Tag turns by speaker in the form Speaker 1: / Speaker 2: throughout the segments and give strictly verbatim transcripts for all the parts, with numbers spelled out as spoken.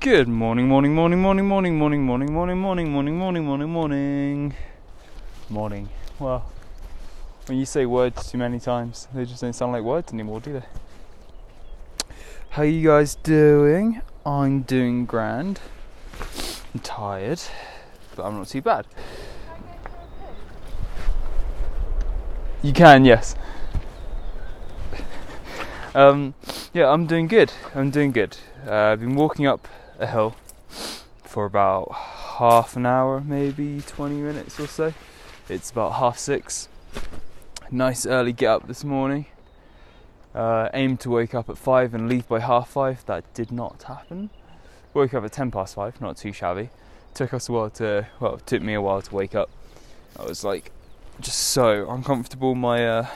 Speaker 1: Good morning, morning, morning, morning, morning, morning, morning, morning, morning, morning, morning, morning, morning, morning. Well, when you say words too many times, they just don't sound like words anymore, do they? How you guys doing? I'm doing grand. I'm tired, but I'm not too bad. You can, yes. um, yeah, I'm doing good. I'm doing good. Uh, I've been walking up a hill for about half an hour, maybe twenty minutes or so. It's about half six. Nice early get up this morning. Uh, aimed to wake up at five and leave by half five. That did not happen. Woke up at ten past five, not too shabby. Took us a while to, well, it took me a while to wake up. I was like, just so uncomfortable. My uh,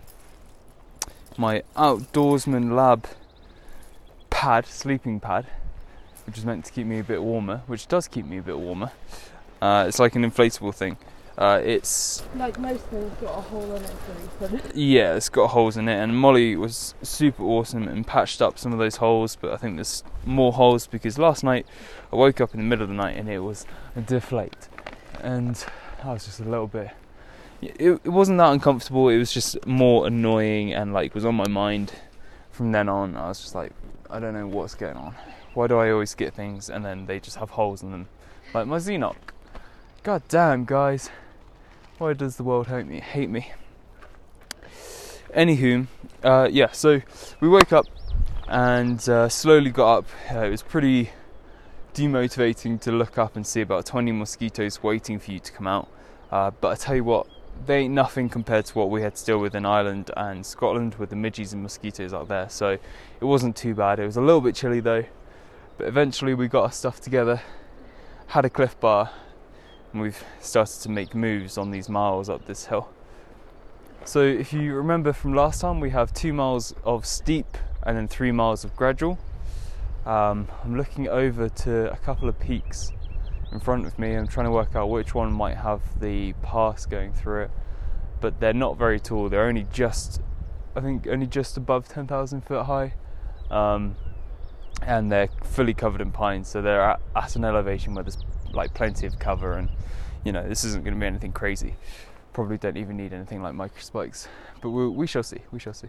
Speaker 1: my outdoorsman lab pad, sleeping pad, which is meant to keep me a bit warmer, which does keep me a bit warmer. Uh, it's like an inflatable thing. Uh, it's
Speaker 2: like most things, got a hole in it for a reason.
Speaker 1: Yeah, it's got holes in it, and Molly was super awesome and patched up some of those holes, but I think there's more holes because last night I woke up in the middle of the night and it was a deflate, and I was just a little bit, it, it wasn't that uncomfortable, it was just more annoying and like was on my mind from then on. I was just like, I don't know what's going on. Why do I always get things and then they just have holes in them? Like my Xenoc. God damn, guys. Why does the world hate me? Hate me. Anywho, uh, yeah, so we woke up and uh, slowly got up. Uh, it was pretty demotivating to look up and see about twenty mosquitoes waiting for you to come out. Uh, but I tell you what, they ain't nothing compared to what we had to deal with in Ireland and Scotland with the midges and mosquitoes out there. So it wasn't too bad. It was a little bit chilly though. But eventually we got our stuff together, had a Cliff Bar, and we've started to make moves on these miles up this hill. So if you remember from last time, we have two miles of steep and then three miles of gradual. Um, I'm looking over to a couple of peaks in front of me. I'm trying to work out which one might have the pass going through it, but they're not very tall. They're only just, I think, only just above ten thousand foot high. Um, and they're fully covered in pines, so they're at, at an elevation where there's like plenty of cover, and you know, this isn't going to be anything crazy. Probably don't even need anything like micro spikes, but we, we shall see, we shall see.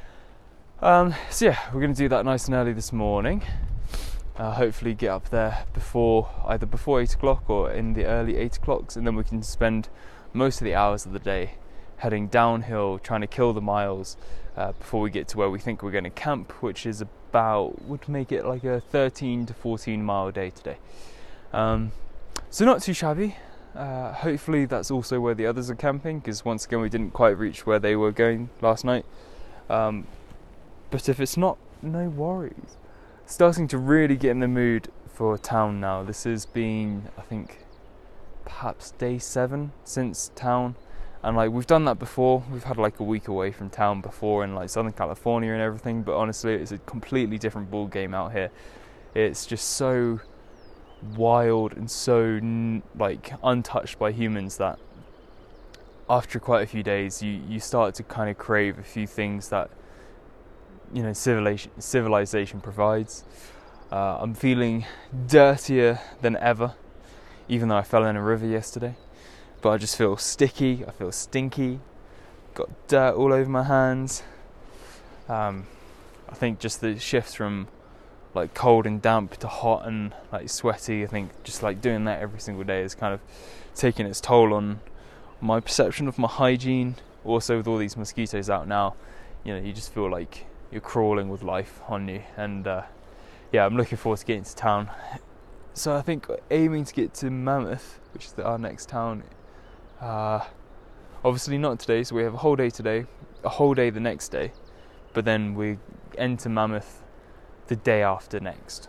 Speaker 1: Um, so yeah, we're going to do that nice and early this morning. Uh, hopefully get up there before, either before eight o'clock or in the early eight o'clocks, and then we can spend most of the hours of the day heading downhill, trying to kill the miles uh, before we get to where we think we're going to camp, which is about, would make it like a thirteen to fourteen mile day today. Um, so not too shabby. Uh, hopefully that's also where the others are camping, because once again we didn't quite reach where they were going last night. Um, but if it's not, no worries. Starting to really get in the mood for town now. This has been, I think, perhaps day seven since town, and like we've done that before. We've had like a week away from town before in like Southern California and everything, but honestly it's a completely different ball game out here. It's just so wild and so like untouched by humans that after quite a few days you, you start to kind of crave a few things that, you know, civilization civilization provides. Uh, I'm feeling dirtier than ever, even though I fell in a river yesterday. But I just feel sticky, I feel stinky, got dirt all over my hands. Um, I think just the shifts from like cold and damp to hot and like sweaty, I think just like doing that every single day is kind of taking its toll on my perception of my hygiene. Also with all these mosquitoes out now, you know, you just feel like you're crawling with life on you, and uh, yeah, I'm looking forward to getting to town. So I think aiming to get to Mammoth, which is the, our next town, uh, obviously not today, so we have a whole day today, a whole day the next day, but then we enter Mammoth the day after next,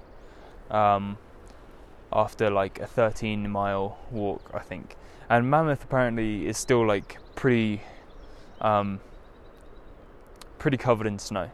Speaker 1: um, after like a thirteen mile walk, I think. And Mammoth apparently is still like pretty um, pretty covered in snow,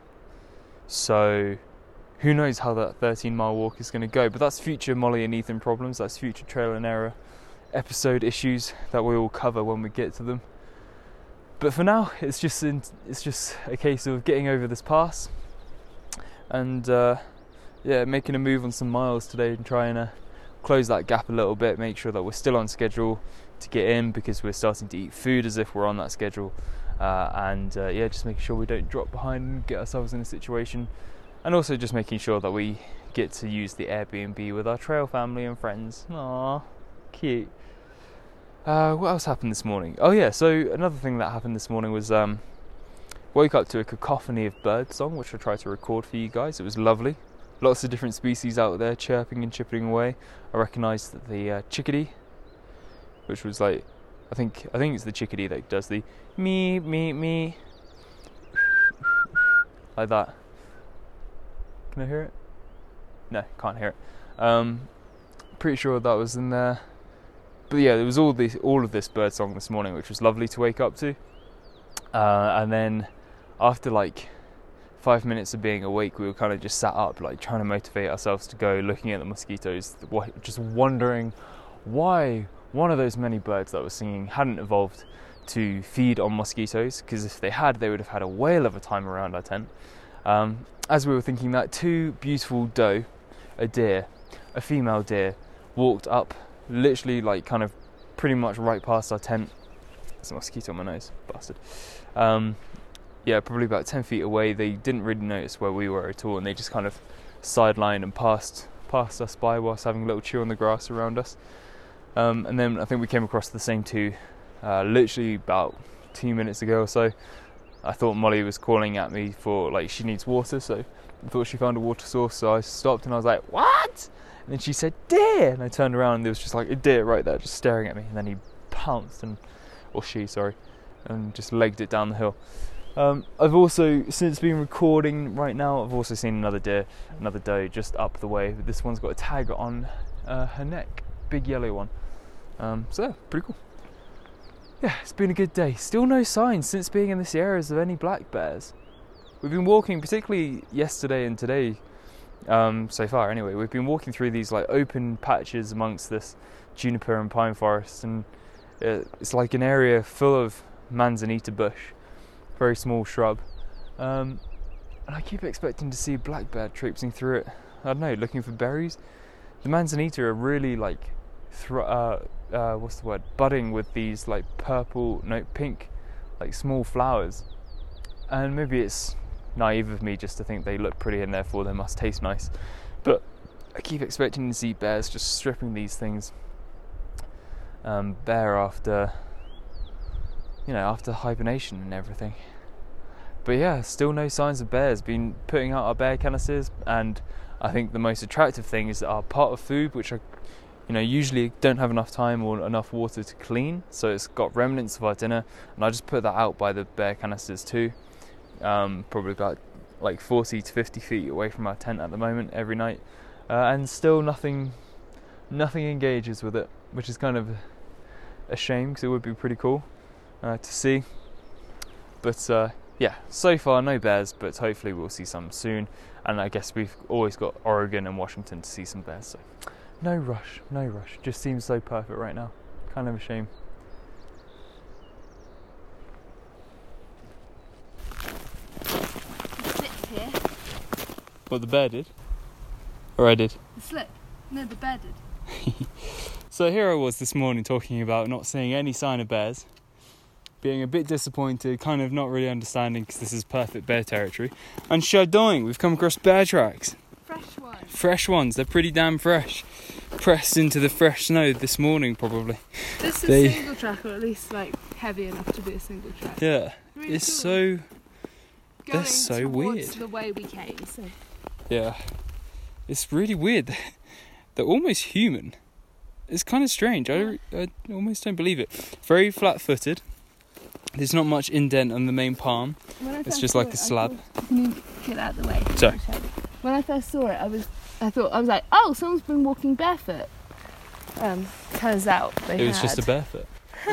Speaker 1: so who knows how that thirteen mile walk is going to go. But that's future Molly and Ethan problems, that's future Trail and Error episode issues that we will cover when we get to them. But for now it's just in, it's just a case of getting over this pass and uh, yeah, making a move on some miles today and trying to close that gap a little bit, make sure that we're still on schedule to get in, because we're starting to eat food as if we're on that schedule, uh, and uh, yeah, just making sure we don't drop behind and get ourselves in a situation, and also just making sure that we get to use the Airbnb with our trail family and friends. Aww, cute. Uh, what else happened this morning? Oh yeah, so another thing that happened this morning was um, woke up to a cacophony of bird song, which I tried to record for you guys. It was lovely. Lots of different species out there chirping and chipping away. I recognised the uh, chickadee, which was like, I think I think it's the chickadee that does the me me me like that. Can I hear it? No, can't hear it. Um, pretty sure that was in there. But yeah, there was all this, all of this bird song this morning, which was lovely to wake up to. Uh, and then after like five minutes of being awake, we were kind of just sat up, like trying to motivate ourselves to go, looking at the mosquitoes, just wondering why one of those many birds that was singing hadn't evolved to feed on mosquitoes, because if they had, they would have had a whale of a time around our tent. Um, as we were thinking that, two beautiful doe, a deer, a female deer, walked up, literally like kind of pretty much right past our tent. There's a mosquito on my nose, bastard. Um, yeah, probably about ten feet away. They didn't really notice where we were at all, and they just kind of sidelined and passed passed us by whilst having a little chew on the grass around us. Um, and then I think we came across the same two uh, literally about two minutes ago or so. I thought Molly was calling at me for, like, she needs water, so I thought she found a water source, so I stopped and I was like, what? And then she said, deer! And I turned around and there was just like a deer right there just staring at me, and then he pounced, and or she, sorry, and just legged it down the hill. Um, I've also, since been recording right now, I've also seen another deer, another doe just up the way. This one's got a tag on uh, her neck, big yellow one. Um, so yeah, pretty cool. Yeah, it's been a good day. Still no signs since being in this area of any black bears. We've been walking, particularly yesterday and today, um, so far anyway, we've been walking through these like open patches amongst this juniper and pine forest, and it's like an area full of manzanita bush, very small shrub, um, and I keep expecting to see black bear traipsing through it. I don't know, looking for berries. The manzanita are really like Thro- uh, uh, what's the word? budding with these like purple, no, pink, like small flowers. And maybe it's naive of me just to think they look pretty and therefore they must taste nice. But I keep expecting to see bears just stripping these things um, bare after, you know, after hibernation and everything. But yeah, still no signs of bears. Been putting out our bear canisters, and I think the most attractive thing is that our pot of food, which I you know, usually don't have enough time or enough water to clean, so it's got remnants of our dinner, and I just put that out by the bear canisters too, um, probably about like forty to fifty feet away from our tent at the moment every night, uh, and still nothing nothing engages with it, which is kind of a shame because it would be pretty cool uh, to see. But uh, yeah, so far no bears, but hopefully we'll see some soon, and I guess we've always got Oregon and Washington to see some bears, so no rush, no rush. Just seems so perfect right now. Kind of a shame.
Speaker 2: Slip here.
Speaker 1: What, the bear did? Or I did?
Speaker 2: The slip? No, the bear did.
Speaker 1: So here I was this morning talking about not seeing any sign of bears, being a bit disappointed, kind of not really understanding because this is perfect bear territory. And shadoing, we've come across bear tracks.
Speaker 2: Fresh ones.
Speaker 1: Fresh ones, they're pretty damn fresh. Pressed into the fresh snow this morning, probably.
Speaker 2: This is
Speaker 1: They-
Speaker 2: a single track, or at least like heavy enough to be a single track.
Speaker 1: Yeah,
Speaker 2: Really
Speaker 1: it's
Speaker 2: cool.
Speaker 1: so,
Speaker 2: Going
Speaker 1: they're so
Speaker 2: towards
Speaker 1: weird.
Speaker 2: the way we came. So
Speaker 1: yeah, it's really weird. They're almost human. It's kind of strange. I, I almost don't believe it. Very flat-footed. There's not much indent on the main palm.
Speaker 2: when I
Speaker 1: It's
Speaker 2: first
Speaker 1: just
Speaker 2: saw
Speaker 1: like
Speaker 2: it,
Speaker 1: a
Speaker 2: I
Speaker 1: slab.
Speaker 2: thought- Can you get out of the way?
Speaker 1: Sorry.
Speaker 2: When I first saw it, I was, I thought, I was like, oh, someone's been walking barefoot. Um, turns out they
Speaker 1: It was
Speaker 2: had.
Speaker 1: just a barefoot.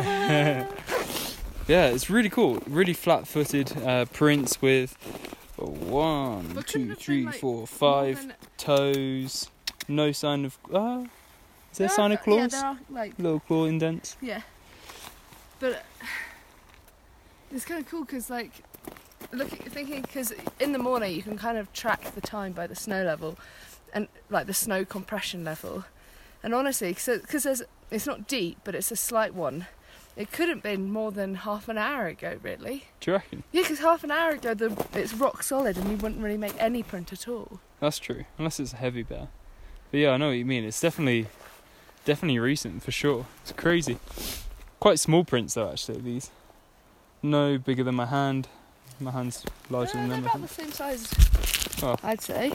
Speaker 1: Yeah, it's really cool. Really flat-footed uh, prints with one,
Speaker 2: But couldn't
Speaker 1: two,
Speaker 2: it have
Speaker 1: three,
Speaker 2: been, like,
Speaker 1: four,
Speaker 2: more
Speaker 1: five
Speaker 2: than-
Speaker 1: toes. No sign of. Uh, is there a
Speaker 2: There
Speaker 1: sign
Speaker 2: are-
Speaker 1: of claws?
Speaker 2: Yeah, there are like
Speaker 1: Little claw indents.
Speaker 2: yeah, but uh, it's kind of cool because like looking, thinking because in the morning you can kind of track the time by the snow level, and like the snow compression level. And honestly, because there's it's not deep, but it's a slight one. It couldn't have been more than half an hour ago, really.
Speaker 1: Do you reckon?
Speaker 2: Yeah, because half an hour ago the, it's rock solid and you wouldn't really make any print at all.
Speaker 1: That's true, unless it's a heavy bear. But yeah, I know what you mean. It's definitely, definitely recent for sure. It's crazy. Quite small prints though, actually. These, no bigger than my hand. My hand's larger
Speaker 2: Uh,
Speaker 1: than
Speaker 2: they're
Speaker 1: them. I
Speaker 2: about the
Speaker 1: think.
Speaker 2: same size,
Speaker 1: Oh.
Speaker 2: I'd say.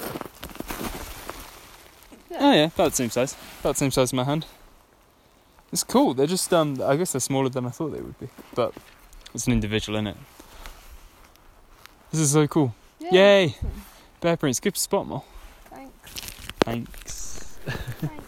Speaker 2: Yeah.
Speaker 1: Oh yeah, about the same size. About the same size as my hand. It's cool. They're just, um, I guess they're smaller than I thought they would be. But it's an individual, innit? This is so cool.
Speaker 2: Yeah,
Speaker 1: Yay!
Speaker 2: awesome.
Speaker 1: Bear prints. Good spot, Mo.
Speaker 2: Thanks.
Speaker 1: Thanks.
Speaker 2: Thanks.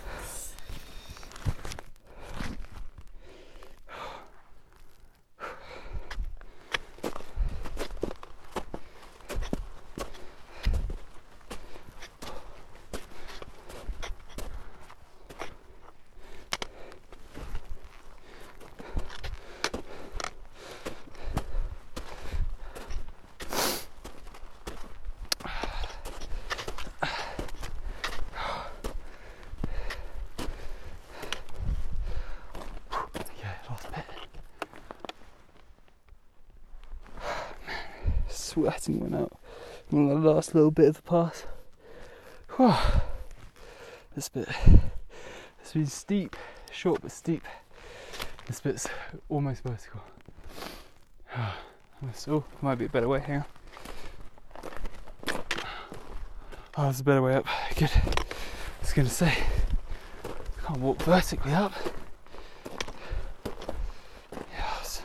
Speaker 1: Sweating went out on the last little bit of the path. Whew. This bit has been steep, short but steep. This bit's almost vertical. So might be a better way. Hang on. Oh, there's a better way up. Good. I was gonna say I can't walk vertically up. Yes.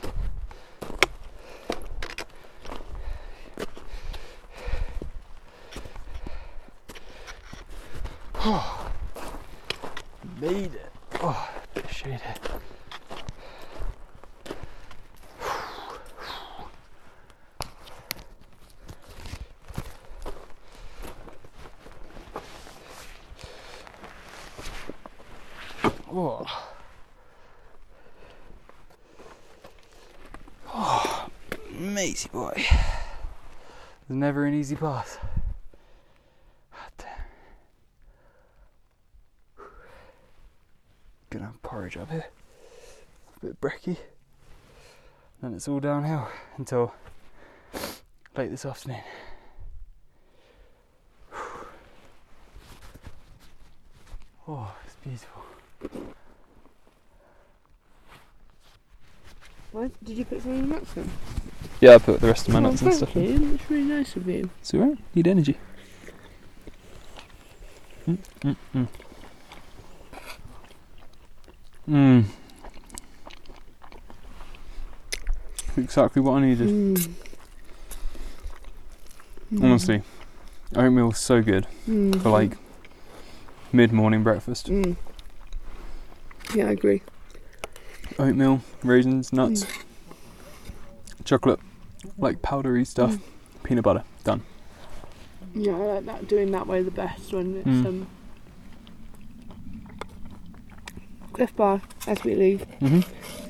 Speaker 1: Oh, made it. Oh, a bit shady. Oh. Oh, matey boy. There's never an easy path. Gonna have porridge up here. A bit brekkie. Then it's all downhill until late this afternoon. Oh, it's beautiful.
Speaker 2: What? Did you put some in the nuts then?
Speaker 1: Yeah, I put the rest of my
Speaker 2: Oh,
Speaker 1: nuts and
Speaker 2: thank
Speaker 1: stuff.
Speaker 2: you. That's really nice of you.
Speaker 1: It's alright, need energy. Mm, mm, mm. Mm. Exactly what I needed.
Speaker 2: Mm.
Speaker 1: Honestly, oatmeal's so good
Speaker 2: Mm.
Speaker 1: for like mid-morning breakfast.
Speaker 2: Mm. Yeah, I agree.
Speaker 1: Oatmeal, raisins, nuts,
Speaker 2: Mm.
Speaker 1: chocolate, like powdery stuff,
Speaker 2: Mm.
Speaker 1: peanut butter, done.
Speaker 2: Yeah, I like that. Doing that way the best when it's
Speaker 1: Mm.
Speaker 2: um. Cliff Bar as we leave.
Speaker 1: Mm-hmm.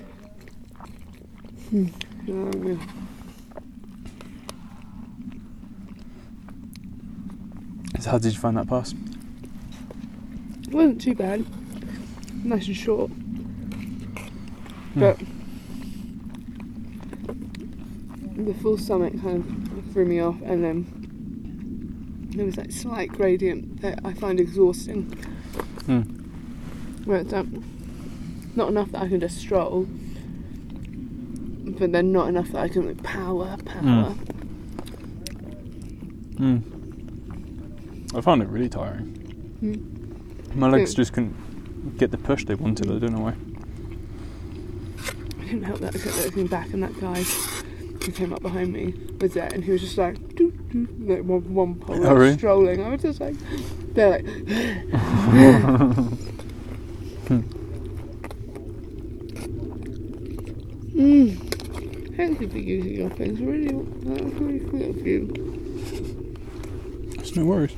Speaker 2: Mm. Oh, yeah.
Speaker 1: So how did you find that pass?
Speaker 2: It wasn't too bad. Nice and short.
Speaker 1: Mm.
Speaker 2: But the full summit kind of threw me off, and then there was that slight gradient that I find exhausting.
Speaker 1: Mm.
Speaker 2: Where it's um, not enough that I can just stroll, but then not enough that I can like power, power.
Speaker 1: Mm. I found it really tiring.
Speaker 2: Mm.
Speaker 1: My legs
Speaker 2: Yeah.
Speaker 1: just couldn't get the push they wanted. I don't know why.
Speaker 2: I didn't help that I kept looking back, and that guy who came up behind me was there, and he was just like, doo, doo, like one, one pole,
Speaker 1: Oh,
Speaker 2: like,
Speaker 1: really?
Speaker 2: strolling. I was just like, they're like, mm. Thank you for using your things. Really, that was really sweet of you.
Speaker 1: It's no worries.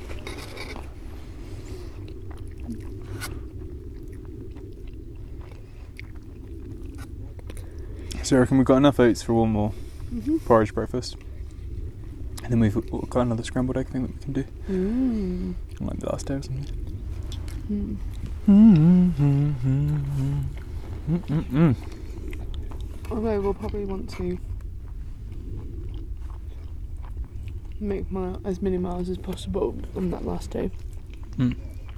Speaker 1: So I reckon we've got enough oats for one more
Speaker 2: Mm-hmm.
Speaker 1: porridge breakfast. And then we've got another scrambled egg thing that we can do.
Speaker 2: Mm.
Speaker 1: Like the last day or something.
Speaker 2: Mm.
Speaker 1: Mm-mm-mm.
Speaker 2: Although we'll probably want to make mile, as many miles as possible on that last day.
Speaker 1: Mm.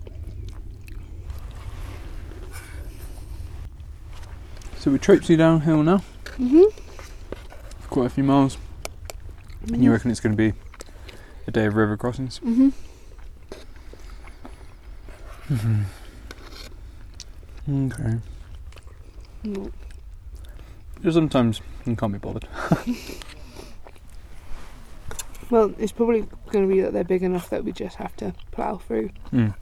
Speaker 1: So we're traipsing downhill now.
Speaker 2: Mhm.
Speaker 1: Quite a few miles.
Speaker 2: Mm-hmm.
Speaker 1: And you reckon it's going to be a day of river crossings?
Speaker 2: Mhm.
Speaker 1: Mhm. Okay.
Speaker 2: Mm.
Speaker 1: Just sometimes you can't be bothered.
Speaker 2: Well, it's probably going to be that they're big enough that we just have to plough through.
Speaker 1: Mm.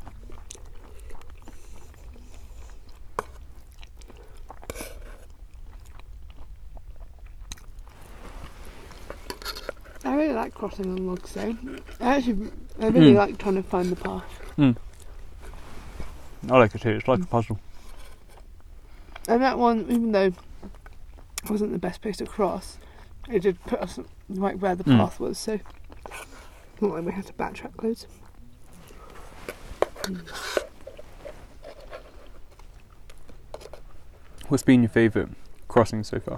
Speaker 2: I really like crossing on logs though. I actually, I really
Speaker 1: Mm.
Speaker 2: like trying to find the path.
Speaker 1: Mm. I like it too, it's like a puzzle.
Speaker 2: And that one, even though it wasn't the best place to cross, it did put us right where the
Speaker 1: Mm.
Speaker 2: path was, so not like we had to backtrack loads. Mm.
Speaker 1: What's been your favourite crossing so far?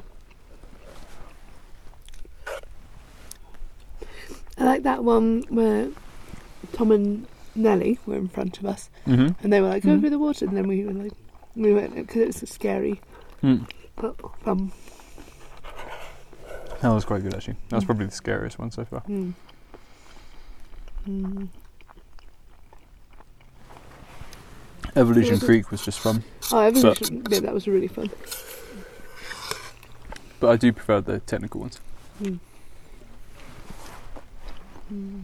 Speaker 2: I like that one where Tom and Nellie were in front of us,
Speaker 1: Mm-hmm.
Speaker 2: and they were like, go
Speaker 1: Mhm.
Speaker 2: through the water, and then we were like, we went, because it was scary,
Speaker 1: Mm.
Speaker 2: but fun.
Speaker 1: That was quite good actually. That was
Speaker 2: Mm.
Speaker 1: probably the scariest one so far.
Speaker 2: Mm. Mm.
Speaker 1: Evolution
Speaker 2: Yeah,
Speaker 1: Creek was just fun,
Speaker 2: Oh, Evolution, yeah, that was really fun.
Speaker 1: but I do prefer the technical ones.
Speaker 2: Mm. Mm.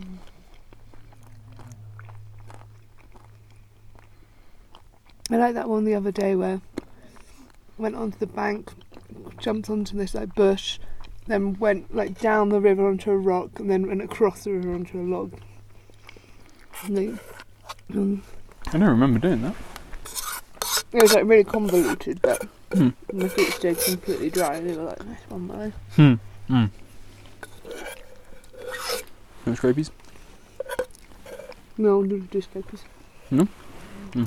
Speaker 2: I like that one the other day where went onto the bank, jumped onto this like bush, then went like down the river onto a rock, and then went across the river onto a log. And they, um,
Speaker 1: I don't remember doing that.
Speaker 2: it was like really convoluted, but
Speaker 1: Hmm.
Speaker 2: my feet stayed completely dry. And they were like, nice one, man.
Speaker 1: Hmm. Mm. No scrapies?
Speaker 2: No, no, just focus.
Speaker 1: No? Mm.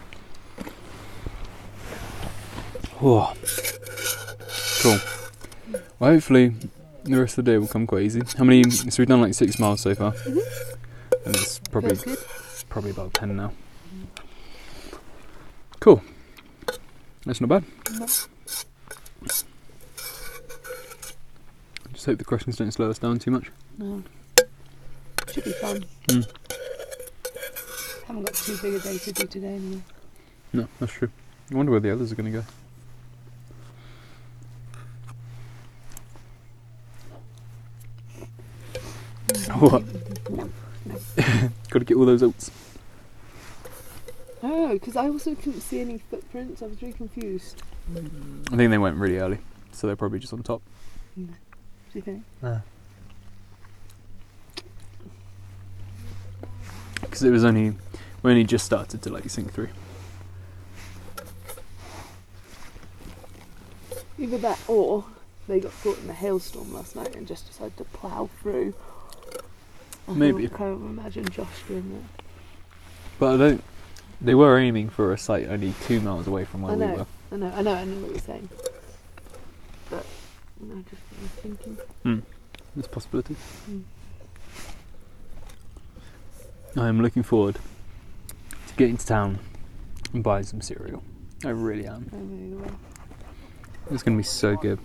Speaker 1: Whoa. Cool. Well, hopefully the rest of the day will come quite easy. How many? So we've done like six miles so far,
Speaker 2: Mhm.
Speaker 1: and it's probably
Speaker 2: That's good.
Speaker 1: probably about ten now. Cool. That's not bad.
Speaker 2: No.
Speaker 1: Just hope the crossings don't slow us down too much.
Speaker 2: No. Should be fun.
Speaker 1: Mm.
Speaker 2: Haven't got too big a day to do today anyway.
Speaker 1: No, that's true. I wonder where the others are going to go. What? Got to get all those oats.
Speaker 2: Oh, because I also couldn't see any footprints. I was really confused.
Speaker 1: I think they went really early, so they're probably just on top.
Speaker 2: Do you think?
Speaker 1: Because it was only, we only just started to like sink through.
Speaker 2: Either that or they got caught in a hailstorm last night and just decided to plough through. I
Speaker 1: Maybe.
Speaker 2: can't, can't imagine Josh doing that.
Speaker 1: But I don't. They were aiming for a site only two miles away from where
Speaker 2: I
Speaker 1: we
Speaker 2: know,
Speaker 1: were.
Speaker 2: I know, I know, I know what you're saying. But I just was thinking.
Speaker 1: Mm. There's a possibility.
Speaker 2: Mm.
Speaker 1: I am looking forward to getting to town and buying some cereal. I really am.
Speaker 2: I really will.
Speaker 1: It's going to be so good.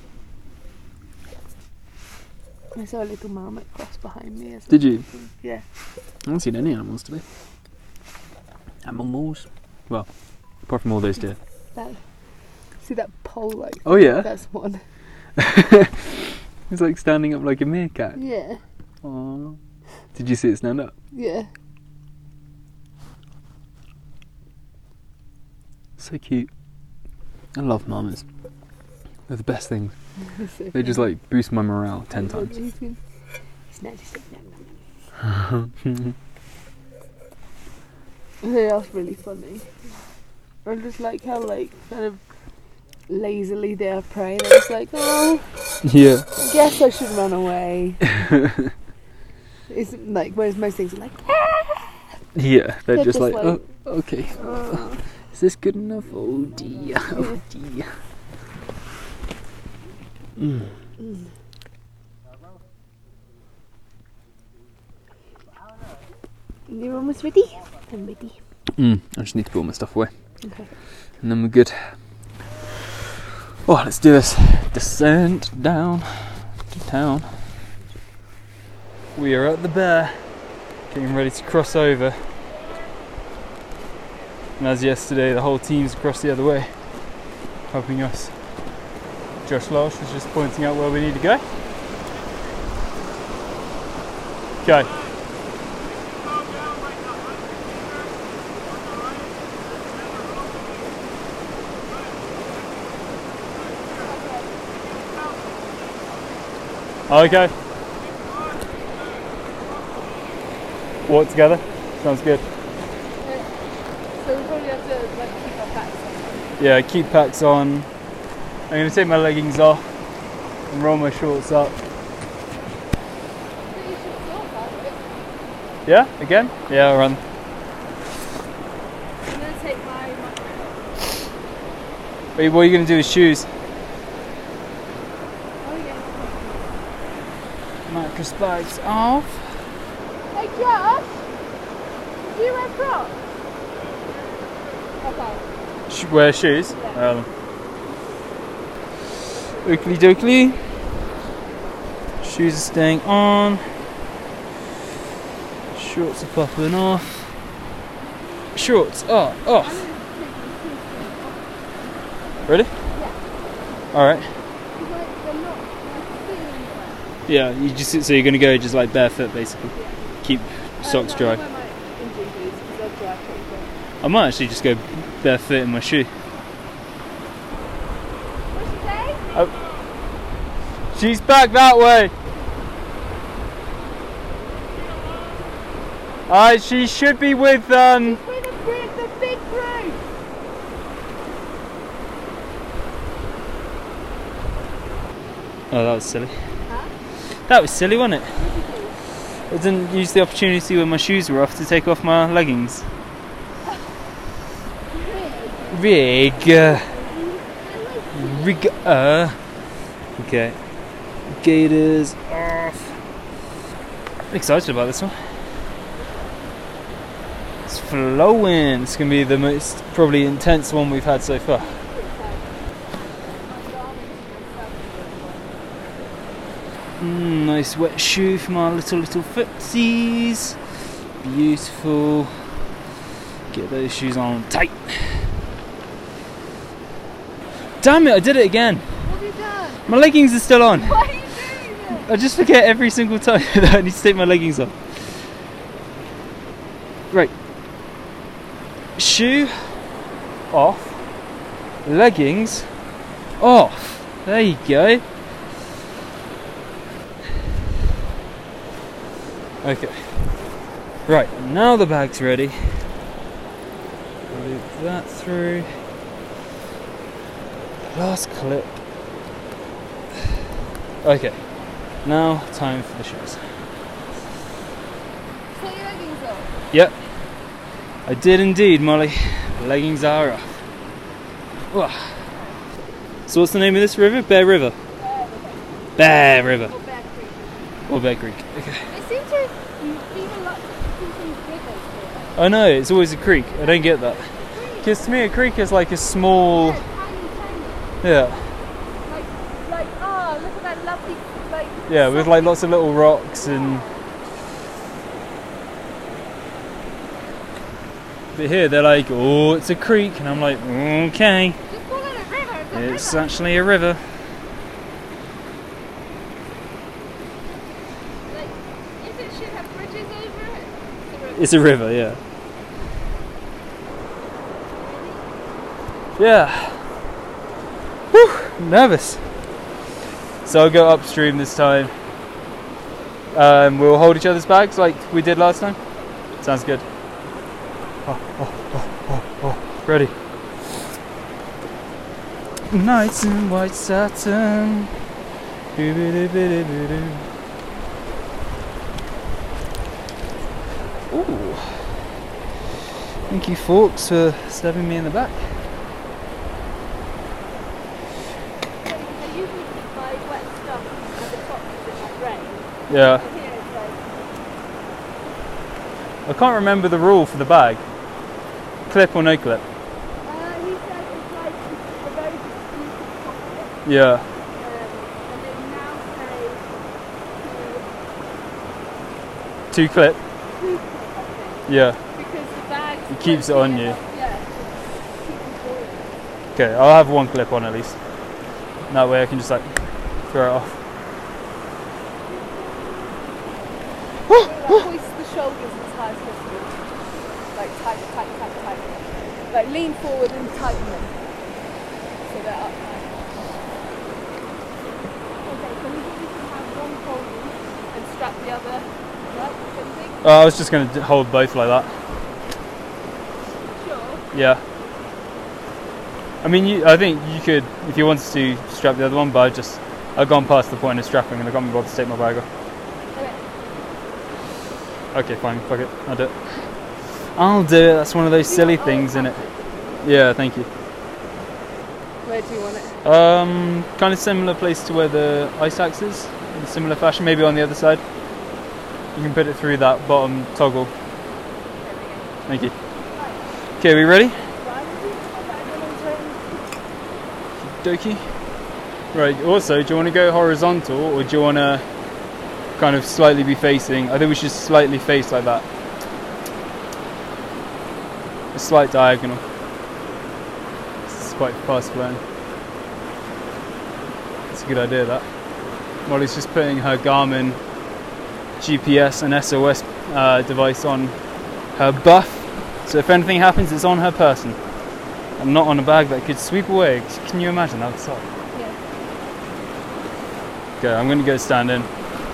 Speaker 2: I saw a little marmot cross behind me as well.
Speaker 1: Did you?
Speaker 2: Yeah.
Speaker 1: I haven't seen any animals today. Animals? Well, apart from all those deer.
Speaker 2: That, see that pole like?
Speaker 1: Oh yeah?
Speaker 2: That's one.
Speaker 1: It's like standing up like a meerkat.
Speaker 2: Yeah.
Speaker 1: Aww. Did you see it stand up?
Speaker 2: Yeah.
Speaker 1: So cute. I love marmots. They're the best things.
Speaker 2: So
Speaker 1: They just
Speaker 2: funny.
Speaker 1: like boost my morale ten times.
Speaker 2: He's good. It's not just like, they are really funny. I just like how like kind of lazily they are praying. I was like, oh,
Speaker 1: Yeah.
Speaker 2: Guess I should run away. It's like, whereas most things are like,
Speaker 1: Yeah, they're,
Speaker 2: They're
Speaker 1: just,
Speaker 2: just
Speaker 1: like,
Speaker 2: like-
Speaker 1: oh, okay.
Speaker 2: uh,
Speaker 1: Is this good enough? Oh dear, oh dear. Mm.
Speaker 2: you're almost ready? I'm ready.
Speaker 1: Mm, I just need to put all my stuff away.
Speaker 2: Okay.
Speaker 1: And then we're good. Oh, let's do this. Descent down to town. We are at the Bear, getting ready to cross over. And as yesterday, the whole team's across the other way, helping us. Josh Losh was just pointing out where we need to go. Okay. Okay. Walk together. Sounds good.
Speaker 2: So we probably have to like keep our packs on.
Speaker 1: Yeah, keep packs on. I'm going to take my leggings off and roll my shorts up. Yeah, again? Yeah, I'll run.
Speaker 2: I'm going to take my...
Speaker 1: Wait, what are you going to do with shoes?
Speaker 2: Oh yeah.
Speaker 1: Mattress bags off.
Speaker 2: Hey Josh! Do you wear Crocs? Okay.
Speaker 1: Sh- wear shoes?
Speaker 2: Yeah.
Speaker 1: Um, Oakley dokley. Shoes are staying on. Shorts are popping off. Shorts are off. Ready?
Speaker 2: Yeah.
Speaker 1: Alright.
Speaker 2: Like, they're not like feeling wet.
Speaker 1: Yeah, you just so you're gonna go just like barefoot basically.
Speaker 2: Yeah.
Speaker 1: Keep socks
Speaker 2: Uh, no,
Speaker 1: dry.
Speaker 2: I wear my injury boots because they're dry pretty quick.
Speaker 1: I might actually just go barefoot in my shoe.
Speaker 2: What'd you say?
Speaker 1: Oh. She's back that way. Uh, she should be with um
Speaker 2: With the, group, the big group!
Speaker 1: Oh, that was silly.
Speaker 2: Huh?
Speaker 1: That was silly, wasn't it? I didn't use the opportunity when my shoes were off to take off my leggings. Rig. uh, Rig. Uh. Okay. Gaiters off. Excited about this one. It's flowing. It's going to be the most probably intense one we've had so far. Mm, nice wet shoe for my little little footsies. Beautiful. Get those shoes on tight. Damn it, I did it again.
Speaker 2: What have you done?
Speaker 1: My leggings are still on.
Speaker 2: Why are you doing it?
Speaker 1: I just forget every single time that I need to take my leggings off. Right. Shoe off. Leggings off. There you go. Okay. Right, now the bag's ready. Loop that through. Last clip. Okay. Now, time for the shoes.
Speaker 2: Put your leggings on.
Speaker 1: Yep. I did indeed, Molly. Leggings are off. Wah. So what's the name of this river? Bear River. Bear River.
Speaker 2: Or Bear Creek.
Speaker 1: Or Bear Creek. Okay.
Speaker 2: It seems to be a lot of rivers here.
Speaker 1: I know, it's always a creek. I don't get that. Because to me a creek is like a small...
Speaker 2: Yeah, tiny, tiny.
Speaker 1: Yeah.
Speaker 2: Like, like, oh, look at that lovely, like...
Speaker 1: Yeah, with like lots of little rocks and... But here they're like, oh, it's a creek. And I'm like, okay.
Speaker 2: Just call it a river. It's a
Speaker 1: It's
Speaker 2: river.
Speaker 1: actually a river.
Speaker 2: Like, if it should have bridges over it, it's a river.
Speaker 1: It's a river, yeah. Yeah. Whew, nervous. So I'll go upstream this time. Um, we'll hold each other's bags like we did last time. Sounds good. Oh, oh, oh, oh, oh. Ready. Nights in white satin. Ooh. Thank you, Forks, for stabbing me in the back.
Speaker 2: I usually keep my wet stuff at the top because it might rain.
Speaker 1: Yeah.
Speaker 2: And here it's like,
Speaker 1: I can't remember the rule for the bag. Clip or no clip?
Speaker 2: uh, he said it's like a very distinctive pocket.
Speaker 1: Yeah.
Speaker 2: Um, and they now say
Speaker 1: Two clip?
Speaker 2: to two clip, I think.
Speaker 1: Yeah.
Speaker 2: Because the bag
Speaker 1: It keeps it on you.
Speaker 2: Yeah, to keep it going.
Speaker 1: Okay, I'll have one clip on at least. And that way I can just like throw it off.
Speaker 2: Like, hoist the shoulders as high as possible. Like tight, tight, tight, tight. Like lean forward and tighten them. So they're up high. Okay, so we think we can have one folding and strap the other, right? Same thing?
Speaker 1: Uh, I was just going to hold both like that.
Speaker 2: Sure.
Speaker 1: Yeah. I mean, you, I think you could, if you wanted to, strap the other one, but I just, I've gone past the point of strapping and I can't be bothered to take my bag off.
Speaker 2: Okay.
Speaker 1: Okay, fine, fuck it, I'll do it. I'll do it, that's one of those
Speaker 2: Do you
Speaker 1: silly
Speaker 2: want- oh,
Speaker 1: things,
Speaker 2: it's
Speaker 1: innit? Yeah, thank you.
Speaker 2: Where do you want it?
Speaker 1: Um, kind of similar place to where the ice axe is, in a similar fashion, maybe on the other side. You can put it through that bottom toggle. Thank you. Okay, we ready? Dokie. Right, also, do you want to go horizontal or do you want to kind of slightly be facing? I think we should slightly face like that. A slight diagonal. This is quite fast flowing. It's a good idea, that. Molly's just putting her Garmin G P S and S O S uh, device on her buff, so if anything happens, it's on her person and not on a bag that could sweep away. Can you imagine? That would suck.
Speaker 2: Yeah.
Speaker 1: Okay, I'm going to go stand in.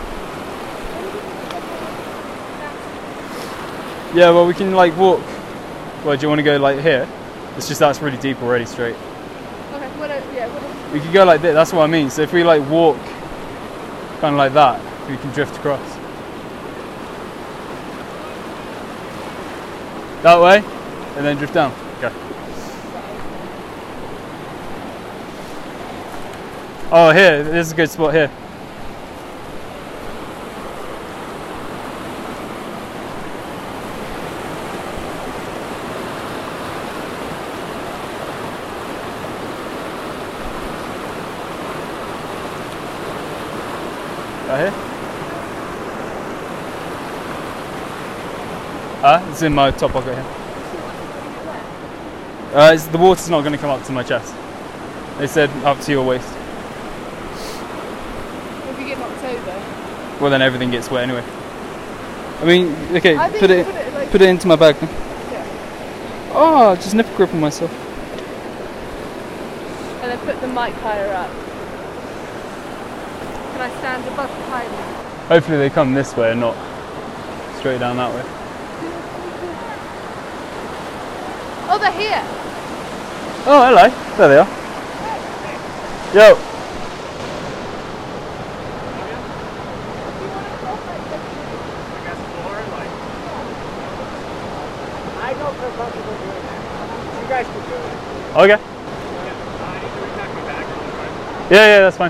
Speaker 1: Yeah, well, we can like walk. Well, do you want to go like here? It's just that's really deep already, straight.
Speaker 2: Okay, what a, yeah, what a,
Speaker 1: We could go like this, that's what I mean. So if we like walk kind of like that, we can drift across. That way, and then drift down. Okay. Oh, here, this is a good spot here. Right here? Ah, it's in my top pocket here. Uh, it's, the water's not going to come up to my chest. They said up to your waist.
Speaker 2: if you get knocked over.
Speaker 1: Well, then everything gets wet anyway. I mean, okay,
Speaker 2: I think
Speaker 1: put
Speaker 2: you
Speaker 1: it,
Speaker 2: put it, like,
Speaker 1: put it into my bag then.
Speaker 2: yeah.
Speaker 1: Oh, just nipple grip on myself.
Speaker 2: And then put the mic higher up. Can I stand above the pylon?
Speaker 1: Hopefully they come this way and not straight down that way.
Speaker 2: Oh, they're here!
Speaker 1: Oh, hello. There they are. Yo.
Speaker 3: I don't feel comfortable doing that. You guys can do it.
Speaker 1: Okay. Yeah, yeah, that's fine.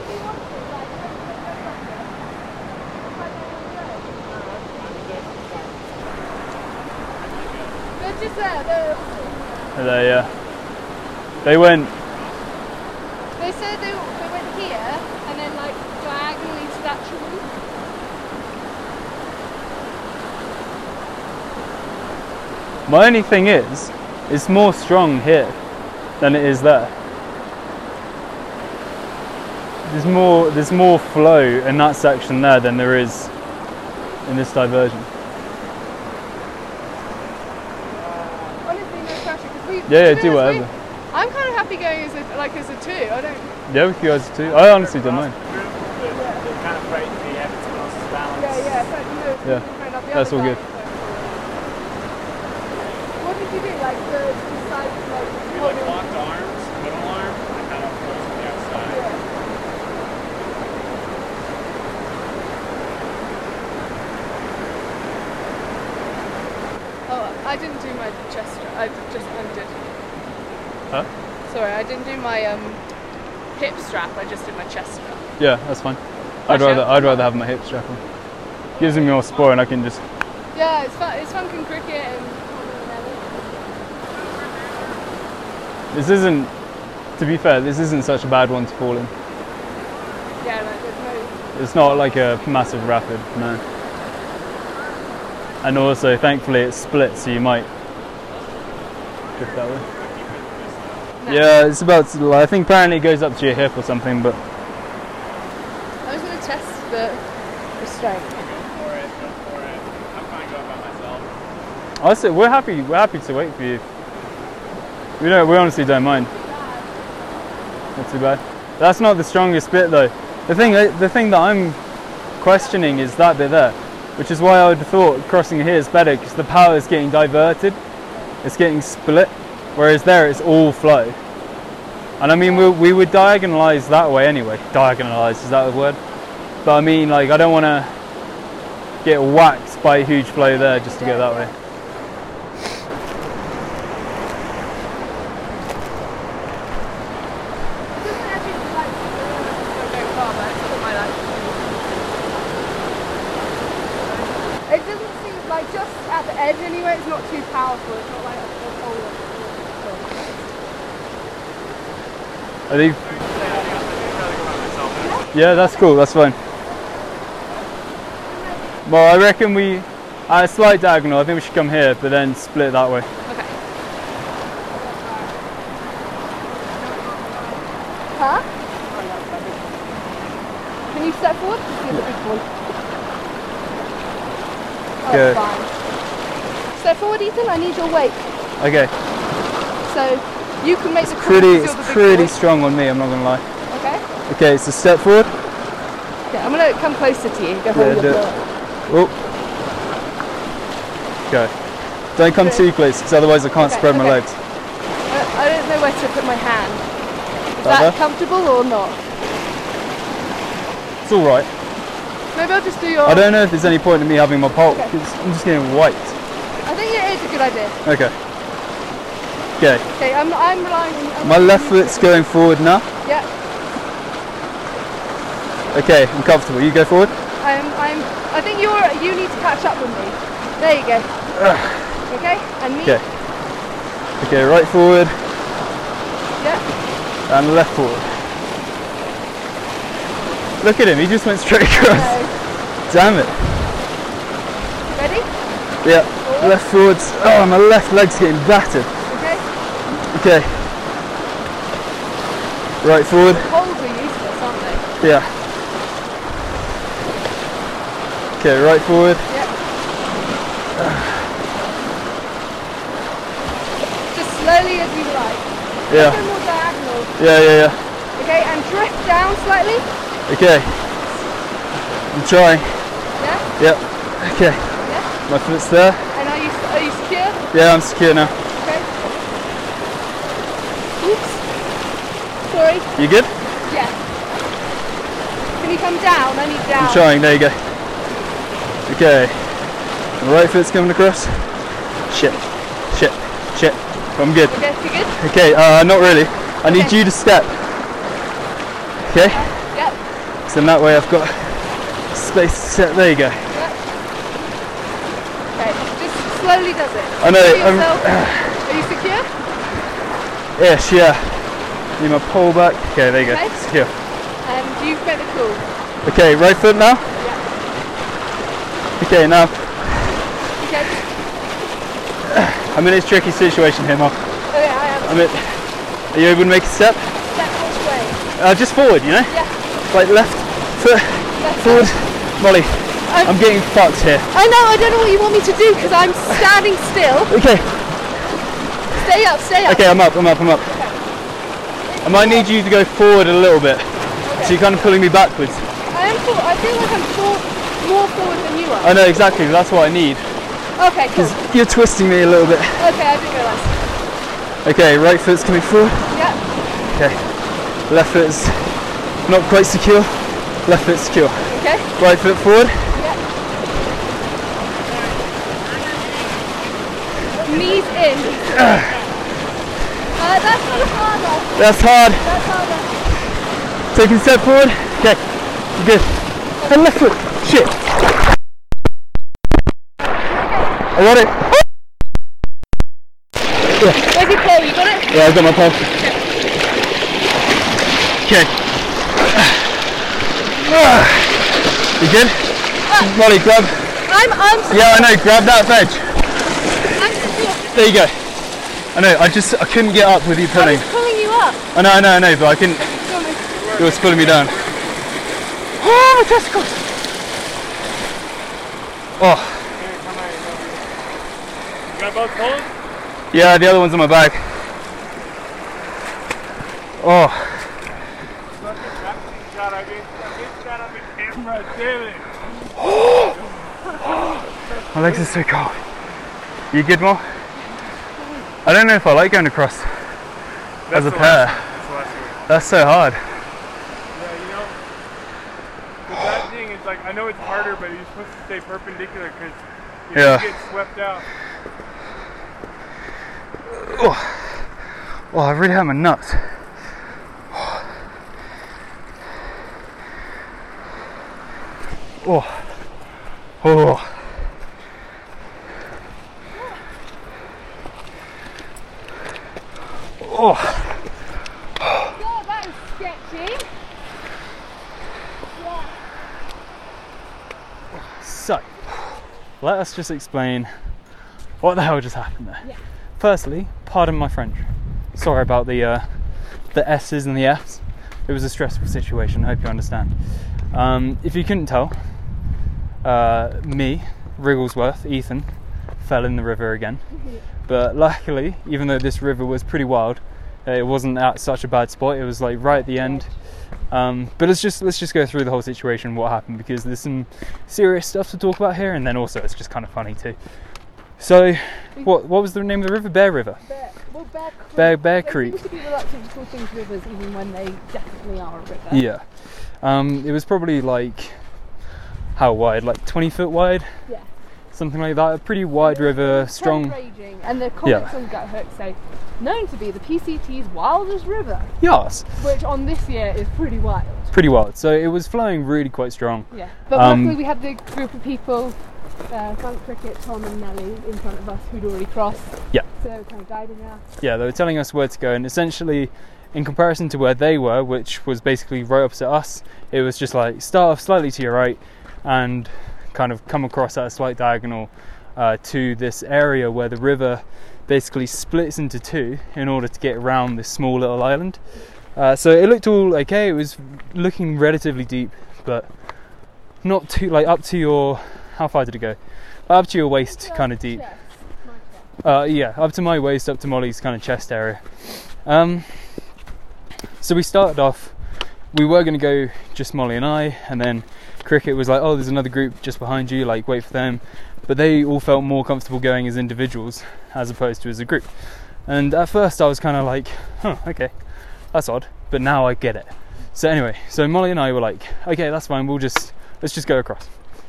Speaker 2: They're just there. They're,
Speaker 1: Hello, yeah. They went.
Speaker 2: they said they, they went here and then like diagonally to that tree.
Speaker 1: My only thing is, it's more strong here than it is there. There's more, there's more flow in that section there than there is in this diversion.
Speaker 2: Honestly, no pressure because we.
Speaker 1: Yeah,
Speaker 2: to
Speaker 1: yeah,
Speaker 2: be
Speaker 1: do
Speaker 2: honest,
Speaker 1: whatever.
Speaker 2: we- I'm kind of happy going as a like as a two. I don't.
Speaker 1: Yeah, with you guys too. I honestly don't mind.
Speaker 3: They're kind of frightened me having someone else's balance.
Speaker 2: Yeah, yeah. But, you know,
Speaker 1: Yeah,
Speaker 2: fair enough, the
Speaker 1: that's
Speaker 2: other
Speaker 1: all
Speaker 2: guy,
Speaker 1: good.
Speaker 2: so- What did you do? Like the decide like
Speaker 3: We like
Speaker 2: holding-
Speaker 3: locked arms, middle arm, and I kind of close to the outside.
Speaker 2: Yeah. I didn't do my chest strap. I just undid.
Speaker 1: Huh?
Speaker 2: Sorry, I didn't do my um, hip strap. I just did my chest strap.
Speaker 1: Yeah, that's fine. I'd rather I'd rather have my hip strap on. Gives me more support, and I can just.
Speaker 2: Yeah, it's fun. It's fun in cricket and.
Speaker 1: This isn't. To be fair, this isn't such a bad one to fall in.
Speaker 2: Yeah, like there's no.
Speaker 1: It's not like a massive rapid, no. And also, thankfully, it's split, so you might drift that way.
Speaker 2: No.
Speaker 1: Yeah, it's about. To, I think apparently it goes up to your hip or something, but.
Speaker 2: I was going to test the restraint.
Speaker 3: Go for it, go for it. I'm fine going by myself.
Speaker 1: Honestly, we're happy. We're happy to wait for you. We don't. We honestly don't mind. Not too bad. That's not the strongest bit, though. The thing. The thing that I'm questioning is that bit there, which is why I would have thought crossing here is better, because the power is getting diverted. It's getting split, whereas there it's all flow. And I mean, we, we would diagonalise that way anyway. Diagonalise, is that a word? But I mean, like, I don't want to get whacked by a huge flow there just to go that way.
Speaker 2: It doesn't seem like, just at the edge anyway, it's not too powerful. It's not like a whole lot.
Speaker 1: I think. Yeah, that's cool. That's fine. Well, I reckon we, at a slight diagonal, I think we should come here, but then split that way.
Speaker 2: Okay. Huh? Can you step forward? Just give it a big one. Oh,
Speaker 1: Good.
Speaker 2: that's fine. Step forward, Ethan. I need your weight.
Speaker 1: Okay.
Speaker 2: So you can make the call.
Speaker 1: Pretty,
Speaker 2: to
Speaker 1: it's
Speaker 2: feel the big
Speaker 1: pretty
Speaker 2: boy.
Speaker 1: strong on me. I'm not gonna lie.
Speaker 2: Okay.
Speaker 1: Okay, so step forward.
Speaker 2: Okay, I'm gonna come closer to you. Go hold
Speaker 1: Yeah,
Speaker 2: your
Speaker 1: do it.
Speaker 2: floor.
Speaker 1: Oh. Okay. Don't come
Speaker 2: Okay.
Speaker 1: too close, because otherwise I can't
Speaker 2: Okay,
Speaker 1: spread my
Speaker 2: okay.
Speaker 1: legs.
Speaker 2: I, I don't know where to put my hand. Is
Speaker 1: Like
Speaker 2: that
Speaker 1: that?
Speaker 2: comfortable or not?
Speaker 1: It's all right.
Speaker 2: Maybe I'll just do your.
Speaker 1: I don't know if there's any point in me having my pole,
Speaker 2: Okay.
Speaker 1: because I'm just getting white.
Speaker 2: I think it is a good idea.
Speaker 1: Okay. Okay.
Speaker 2: Okay, I'm, I'm relying on. I'm
Speaker 1: My
Speaker 2: relying
Speaker 1: left
Speaker 2: on
Speaker 1: foot's
Speaker 2: you.
Speaker 1: going forward now.
Speaker 2: Yeah,
Speaker 1: Okay, I'm comfortable. You go forward.
Speaker 2: I'm. I'm. I think you're. You need to catch up with me. There you go. Okay, and me.
Speaker 1: Okay. Okay, right forward
Speaker 2: Yeah.
Speaker 1: and left forward. Look at him, he just went straight across.
Speaker 2: So,
Speaker 1: Damn it.
Speaker 2: ready?
Speaker 1: Yeah,
Speaker 2: Forward.
Speaker 1: left forwards. Oh, my left leg's getting battered.
Speaker 2: Okay.
Speaker 1: Okay. Right forward.
Speaker 2: Holds are useless, aren't they?
Speaker 1: Yeah. Okay, right forward.
Speaker 2: Yeah. Just slowly as you like.
Speaker 1: Yeah.
Speaker 2: Go more diagonal.
Speaker 1: Yeah, yeah, yeah.
Speaker 2: Okay, and drift down slightly.
Speaker 1: Okay. I'm trying.
Speaker 2: Yeah.
Speaker 1: Yep. Okay.
Speaker 2: Yeah.
Speaker 1: My foot's there.
Speaker 2: And are you are you secure?
Speaker 1: Yeah, I'm secure now.
Speaker 2: Okay. Oops. Sorry.
Speaker 1: You good?
Speaker 2: Yeah. Can you come down? I need down.
Speaker 1: I'm trying. There you go. Okay. My right foot's coming across. Shit. Shit. Shit. I'm good.
Speaker 2: Okay, you good?
Speaker 1: Okay, uh, not really. I need
Speaker 2: Okay.
Speaker 1: you to step. Okay?
Speaker 2: Yep.
Speaker 1: So in that way I've got space to step. There you go.
Speaker 2: Yep. Okay, just slowly does it.
Speaker 1: I know,
Speaker 2: Secure
Speaker 1: I'm-
Speaker 2: yourself. Are you secure?
Speaker 1: Ish, yeah. Need my pole back. Okay, there you go.
Speaker 2: Okay.
Speaker 1: Secure.
Speaker 2: And you've made the call.
Speaker 1: Okay, right foot now.
Speaker 2: Yeah.
Speaker 1: Okay, now
Speaker 2: Okay.
Speaker 1: I'm in a tricky situation here, Mark.
Speaker 2: Okay, I am.
Speaker 1: I'm in. Are you able to make a step?
Speaker 2: Step which way?
Speaker 1: Uh, just forward, you know?
Speaker 2: Yeah.
Speaker 1: Like left foot,
Speaker 2: Left
Speaker 1: forward.
Speaker 2: side.
Speaker 1: Molly,
Speaker 2: I'm-
Speaker 1: I'm getting fucked here.
Speaker 2: I know, I don't know what you want me to do because I'm standing still.
Speaker 1: Okay,
Speaker 2: Stay up, stay up.
Speaker 1: okay, I'm up, I'm up, I'm up. I might need you to go forward a little bit. So you're kind of pulling me backwards.
Speaker 2: I am for, I feel like I'm for, more forward than you are.
Speaker 1: I know exactly, that's what I need.
Speaker 2: Okay, cool.
Speaker 1: Because you're twisting me a little bit.
Speaker 2: Okay, I didn't realise.
Speaker 1: Okay, right foot's coming forward.
Speaker 2: Yeah.
Speaker 1: Okay, left foot's not quite secure. Left foot secure.
Speaker 2: Okay.
Speaker 1: Right foot forward.
Speaker 2: Yeah.
Speaker 4: knees in. Uh, that's not harder.
Speaker 1: That's hard.
Speaker 4: That's harder.
Speaker 1: Taking a step forward. Okay, good. And left foot. Shit. I got it. Yeah.
Speaker 4: Where's your pole? You got it?
Speaker 1: Yeah, I got my pole. Okay. You good?
Speaker 4: Uh,
Speaker 1: Molly, grab.
Speaker 4: I'm, I'm
Speaker 1: Yeah, I know. Grab that veg.
Speaker 4: I'm secure.
Speaker 1: There you go. I know. I just I couldn't get up with you
Speaker 4: I
Speaker 1: pulling.
Speaker 4: was pulling you up.
Speaker 1: I know, I know, I know, but I couldn't. It was pulling me down. Oh, my testicles! Oh.
Speaker 3: You got both poles?
Speaker 1: Yeah, the other one's on my back. Oh. My legs are so cold. You good, Mo? I don't know if I like going across as a pair. That's so hard.
Speaker 3: Yeah, you know, the bad thing is, like, I know it's harder, but you're supposed to stay perpendicular because you
Speaker 1: Yeah.
Speaker 3: get swept out.
Speaker 1: Oh, oh, I really have my nuts. Oh, oh. Oh.
Speaker 4: Oh, that was sketchy. Yeah.
Speaker 1: So, let us just explain what the hell just happened there.
Speaker 4: Yeah.
Speaker 1: Firstly, pardon my French. Sorry about the uh, the S's and the F's. It was a stressful situation. I hope you understand. Um, if you couldn't tell, uh, me, Wrigglesworth, Ethan, fell in the river again. But luckily, even though this river was pretty wild, uh, it wasn't at such a bad spot. It was like right at the end. Um, but let's just let's just go through the whole situation, what happened, because there's some serious stuff to talk about here, and then also it's just kind of funny too. So, what what was the name of the river? Bear River.
Speaker 4: Bear, well, Bear Creek.
Speaker 1: Bear, Bear
Speaker 4: They
Speaker 1: Creek.
Speaker 4: seem to be reluctant to call things rivers even when they definitely are a river.
Speaker 1: Yeah. Um, it was probably like, how wide? Like twenty foot wide?
Speaker 4: Yeah.
Speaker 1: Something like that. A pretty wide river,
Speaker 4: It's
Speaker 1: strong.
Speaker 4: quite raging. And the comments
Speaker 1: Yeah.
Speaker 4: on Gut Hook say, known to be the P C T's wildest river,
Speaker 1: Yes.
Speaker 4: which on this year is pretty wild.
Speaker 1: Pretty wild. So it was flowing really quite strong.
Speaker 4: Yeah. But
Speaker 1: Um,
Speaker 4: luckily we had the group of people, uh, Frank Cricket, Tom and Nelly, in front of us who'd already crossed.
Speaker 1: Yeah.
Speaker 4: So they were kind of guiding us.
Speaker 1: Yeah, they were telling us where to go, and essentially, in comparison to where they were, which was basically right opposite us, it was just like start off slightly to your right and kind of come across at a slight diagonal uh, to this area where the river basically splits into two in order to get around this small little island. Uh, so it looked all okay. It was looking relatively deep, but not too, like up to your, how far did it go? Up to your waist, kind of deep.
Speaker 4: Chest, my chest.
Speaker 1: Uh, yeah, up to my waist, up to Molly's kind of chest area. Um, so we started off, we were going to go just Molly and I, and then Cricket was like, oh, there's another group just behind you, like wait for them. But they all felt more comfortable going as individuals as opposed to as a group. And at first I was kind of like, huh, okay, that's odd. But now I get it. So anyway, so Molly and I were like, okay, that's fine, we'll just, let's just go across.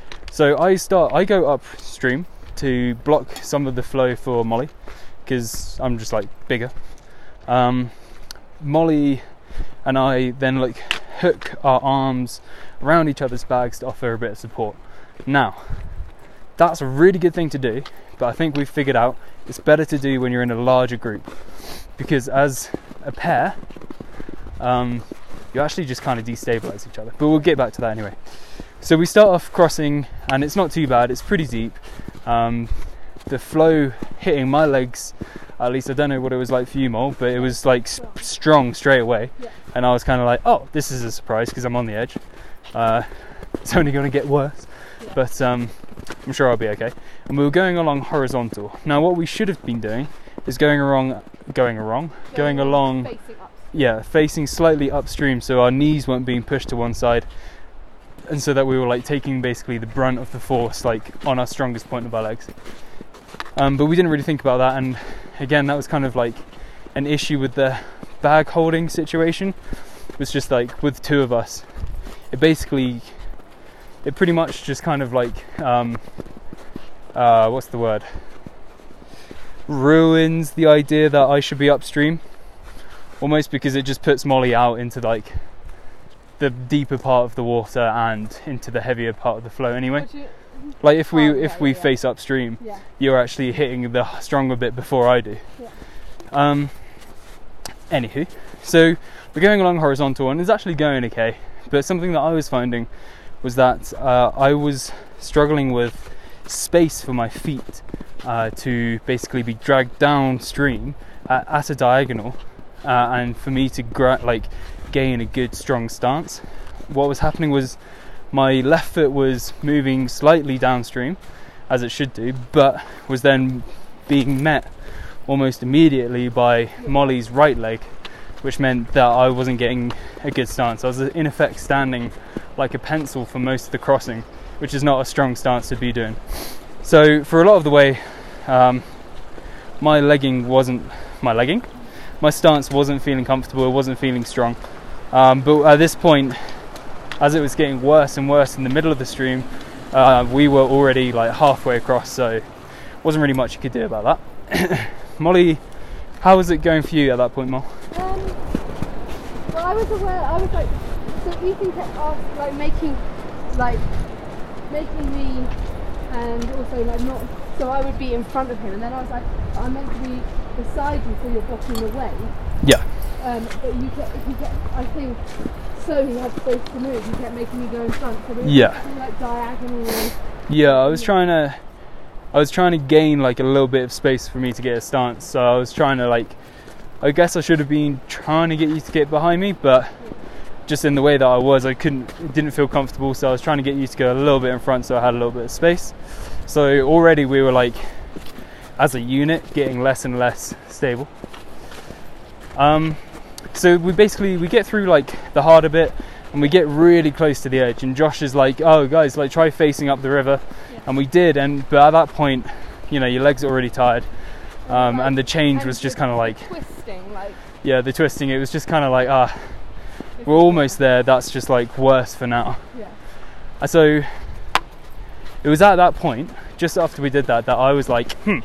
Speaker 1: So I start, I go upstream to block some of the flow for Molly, because I'm just like bigger. Um, Molly and I then like hook our arms around each other's bags to offer a bit of support. Now, that's a really good thing to do, but I think we've figured out it's better to do when you're in a larger group, because as a pair, um, you actually just kind of destabilize each other. But we'll get back to that anyway. So we start off crossing, and it's not too bad, it's pretty deep. Um, the flow hitting my legs, at least I don't know what it was like for you, Mol, but it was like sp- strong straight away.
Speaker 4: Yeah.
Speaker 1: And I was kind of like, oh, this is a surprise because I'm on the edge. Uh, it's only going to get worse,
Speaker 4: Yeah.
Speaker 1: but um, I'm sure I'll be okay. And we were going along horizontal. Now what we should have been doing is going along, going along, going along,
Speaker 4: Facing up.
Speaker 1: yeah, facing slightly upstream so our knees weren't being pushed to one side, and so that we were like taking basically the brunt of the force like on our strongest point of our legs. Um, but we didn't really think about that, and again that was kind of like an issue with the bag holding situation. It was just like with two of us, it basically, it pretty much just kind of like, um, uh, what's the word? ruins the idea that I should be upstream, almost, because it just puts Molly out into like the deeper part of the water and into the heavier part of the flow anyway.
Speaker 4: Would you-
Speaker 1: Like if we
Speaker 4: Oh,
Speaker 1: if
Speaker 4: yeah,
Speaker 1: we
Speaker 4: yeah, yeah.
Speaker 1: face upstream,
Speaker 4: Yeah.
Speaker 1: you're actually hitting the stronger bit before I do.
Speaker 4: Yeah.
Speaker 1: Um. Anywho, so we're going along horizontal and it's actually going okay. But something that I was finding was that uh, I was struggling with space for my feet uh, to basically be dragged downstream at, at a diagonal, uh, and for me to gra- like gain a good strong stance. What was happening was my left foot was moving slightly downstream, as it should do, but was then being met almost immediately by Molly's right leg, which meant that I wasn't getting a good stance. I was in effect standing like a pencil for most of the crossing, which is not a strong stance to be doing. So for a lot of the way, um, my legging wasn't my legging. My stance wasn't feeling comfortable. It wasn't feeling strong. Um, but at this point, as it was getting worse and worse in the middle of the stream, uh, we were already like halfway across, so wasn't really much you could do about that. Molly, how was it going for you at that point, Mol?
Speaker 4: Um, well, I was aware. I was like, so Ethan kept asking, like making, like making me, and also like not. So I would be in front of him, and then I was like, I'm meant to be beside you, so you're blocking the way.
Speaker 1: Yeah.
Speaker 4: Um, but you kept, he kept, I think, so he had space to move. He kept making me go in front. So we were
Speaker 1: Yeah.
Speaker 4: acting, like diagonally.
Speaker 1: Yeah, I was trying to, I was trying to gain like a little bit of space for me to get a stance. So I was trying to like, I guess I should have been trying to get you to get behind me, but just in the way that I was, I couldn't, it didn't feel comfortable. So I was trying to get you to go a little bit in front, so I had a little bit of space. So already we were like, as a unit, getting less and less stable. Um, so we basically we get through like the harder bit, and we get really close to the edge. And Josh is like, "Oh, guys, like try facing up the river,"
Speaker 4: Yeah.
Speaker 1: and we did. And but at that point, you know, your legs are already tired, um, and the change
Speaker 4: And
Speaker 1: was just
Speaker 4: the
Speaker 1: kind of like,
Speaker 4: twisting, like
Speaker 1: yeah, the twisting. It was just kind of like, ah, we're almost there. That's just like worse for now.
Speaker 4: yeah.
Speaker 1: And so it was at that point, just after we did that, that I was like, hmm,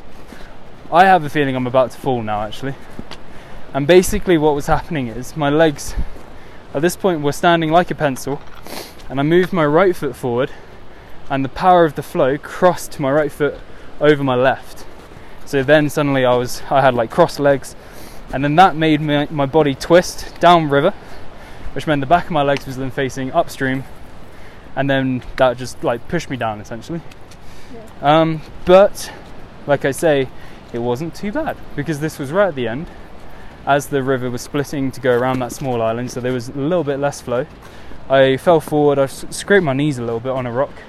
Speaker 1: I have a feeling I'm about to fall now, actually. And basically what was happening is my legs, at this point, were standing like a pencil, and I moved my right foot forward, and the power of the flow crossed to my right foot over my left. So then suddenly I was, I had like crossed legs, and then that made my, my body twist down river, which meant the back of my legs was then facing upstream, and then that just like pushed me down essentially.
Speaker 4: Yeah.
Speaker 1: Um, but like I say, it wasn't too bad, because this was right at the end, as the river was splitting to go around that small island, so there was a little bit less flow. I fell forward, I s- scraped my knees a little bit on a rock,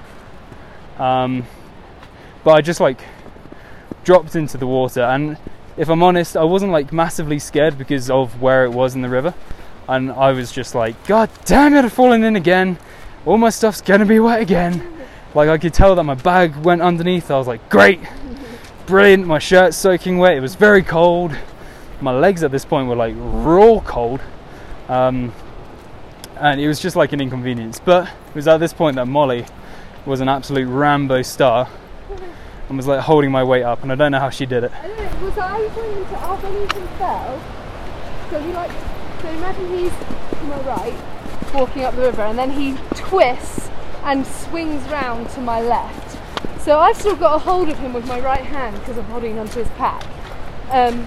Speaker 1: um, but I just like dropped into the water, and if I'm honest, I wasn't like massively scared because of where it was in the river, and I was just like, God damn it, I've fallen in again, all my stuff's gonna be wet again. Like I could tell that my bag went underneath. I was like, great, brilliant, my shirt's soaking wet, it was very cold. My legs at this point were like raw cold, um, and it was just like an inconvenience. But it was at this point that Molly was an absolute Rambo star and was like holding my weight up, and I don't know how she did it.
Speaker 4: I don't know, was I going to our when Ethan fell? So he like, so imagine he's to my right, walking up the river, and then he twists and swings round to my left. So I've still got a hold of him with my right hand because I'm holding onto his pack. Um,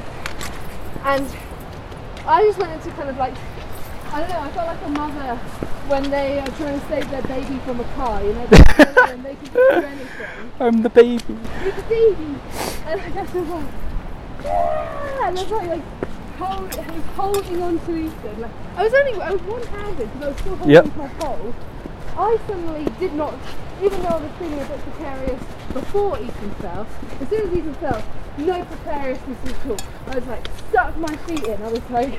Speaker 4: and I just went into kind of like, I don't know, I felt like a mother when they are trying to save their baby from a car, you know, and they can do anything.
Speaker 1: I'm the baby.
Speaker 4: It's a baby! And I guess I was like, yeah! And I was like, like hold, I was holding on to Ethan. Like, I was only, I was one-handed because I was still holding
Speaker 1: Yep.
Speaker 4: my pole. I suddenly did not, even though I was feeling a bit precarious before Ethan fell, as soon as Ethan fell, no precariousness at all. I was like, stuck my feet in. I was like,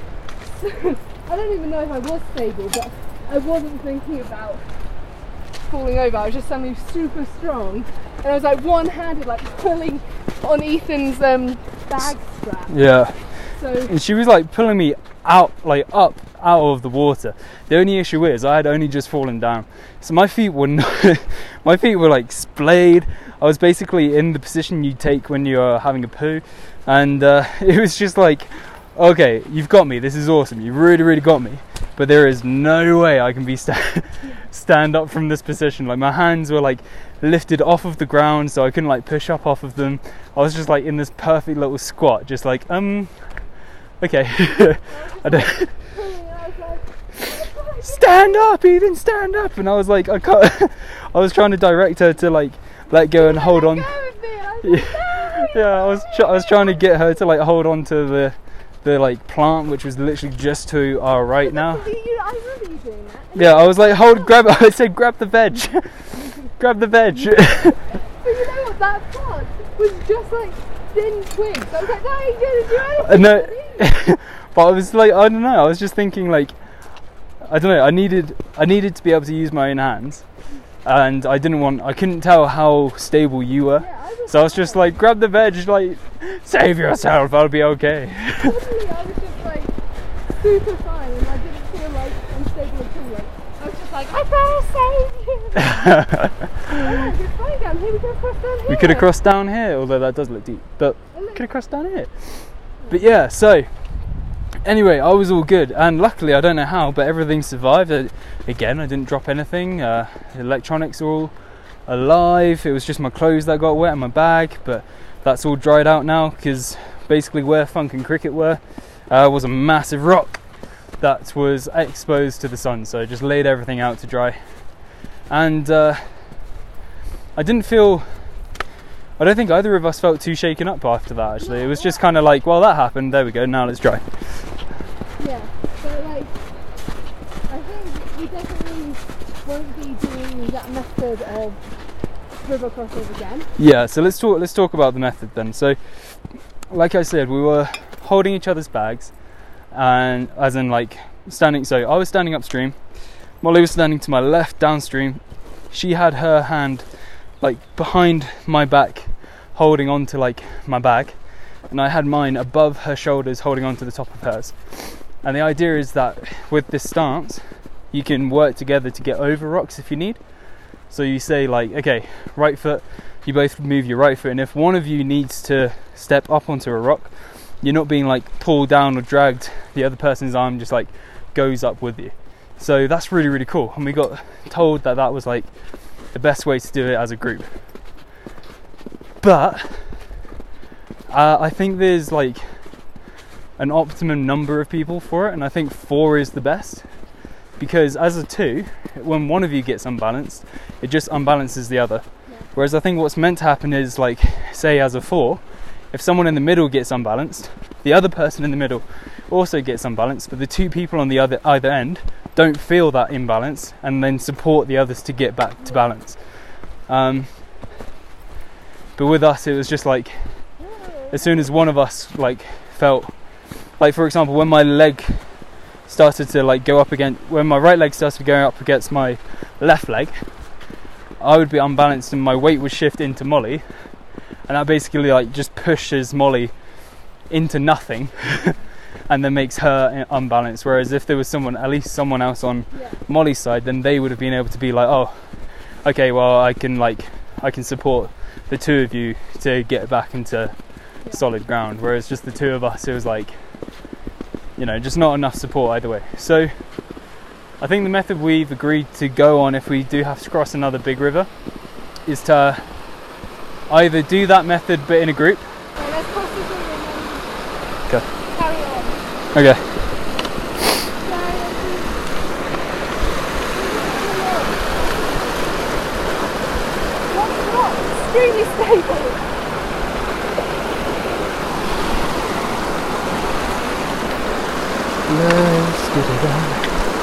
Speaker 4: I don't even know if I was stable, but I wasn't thinking about falling over. I was just suddenly super strong, and I was like one-handed, like pulling on Ethan's um, bag strap.
Speaker 1: Yeah.
Speaker 4: So
Speaker 1: And she was like pulling me out, like up out of the water. The only issue is I had only just fallen down, so my feet were not my feet were like splayed. I was basically in the position you take when you're having a poo, and uh, it was just like, okay, you've got me, this is awesome, you really really got me, but there is no way I can be sta- stand up from this position. Like my hands were like lifted off of the ground, so I couldn't like push up off of them. I was just like in this perfect little squat, just like um okay. I don't stand up, even stand up, and I was like I can't I was trying to direct her to like let go and hold on. Yeah, yeah, I was tr- I was trying to get her to like hold on to the the like plant, which was literally just to our right now.
Speaker 4: I remember you doing that.
Speaker 1: Yeah, I was like, hold, grab. I said, grab the veg, grab the veg.
Speaker 4: But you know what? That plant was just like thin twigs. I was like, that ain't gonna do anything.
Speaker 1: No, but I was like, I don't know. I was just thinking like, I don't know. I needed, I needed to be able to use my own hands, and I didn't want. I couldn't tell how stable you were,
Speaker 4: Yeah, I was
Speaker 1: so I was just like, grab the veg, like, save yourself. I'll be okay.
Speaker 4: Suddenly I was just like super fine, and I didn't feel like unstable at all. Like, I was just like, I better save you. Oh, it's fine down here. We could have crossed down here.
Speaker 1: We could have crossed down here, although that does look deep, but we could have crossed down here. But yeah, so anyway, I was all good, and luckily, I don't know how, but everything survived. Uh, again, I didn't drop anything. Uh, the electronics are all alive. It was just my clothes that got wet and my bag, but that's all dried out now, because basically where Funk and Cricket were uh, was a massive rock that was exposed to the sun, so I just laid everything out to dry. And uh, I didn't feel, I don't think either of us felt too shaken up after that, actually. It was just kind of like, well, that happened, there we go, now let's dry.
Speaker 4: Yeah, so like, I think we definitely won't be doing that method of river crossing again.
Speaker 1: Yeah, so let's talk let's talk about the method then. So like I said, we were holding each other's bags, and as in like standing, so I was standing upstream, Molly was standing to my left downstream. She had her hand like behind my back holding on to like my bag, and I had mine above her shoulders holding on to the top of hers. And the idea is that with this stance you can work together to get over rocks if you need. So you say like, okay, right foot, you both move your right foot, and if one of you needs to step up onto a rock, you're not being like pulled down or dragged, the other person's arm just like goes up with you. So that's really really cool, and we got told that that was like the best way to do it as a group. But uh, I think there's like an optimum number of people for it, and I think four is the best, because as a two, when one of you gets unbalanced, it just unbalances the other.
Speaker 4: Yeah.
Speaker 1: Whereas I think what's meant to happen is, like, say as a four, if someone in the middle gets unbalanced, the other person in the middle also gets unbalanced, but the two people on the other either end don't feel that imbalance and then support the others to get back to balance. Um, but with us, it was just like, as soon as one of us like felt, like for example, when my leg started to like go up against, when my right leg started going up against my left leg, I would be unbalanced and my weight would shift into Molly, and that basically like just pushes Molly into nothing and then makes her unbalanced. Whereas if there was someone, at least someone else on
Speaker 4: Yeah.
Speaker 1: Molly's side, then they would have been able to be like, oh, okay, well I can like I can support the two of you to get back into
Speaker 4: Yeah.
Speaker 1: solid ground. Whereas just the two of us, it was like, you know, just not enough support either way. So I think the method we've agreed to go on if we do have to cross another big river is to either do that method but in a group.
Speaker 4: Right, let's cross this river and then
Speaker 1: Okay.
Speaker 4: carry on.
Speaker 1: Okay.
Speaker 4: What's not extremely stable.
Speaker 1: Let's get it on.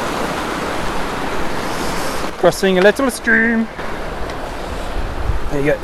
Speaker 1: Crossing a little stream. There you go.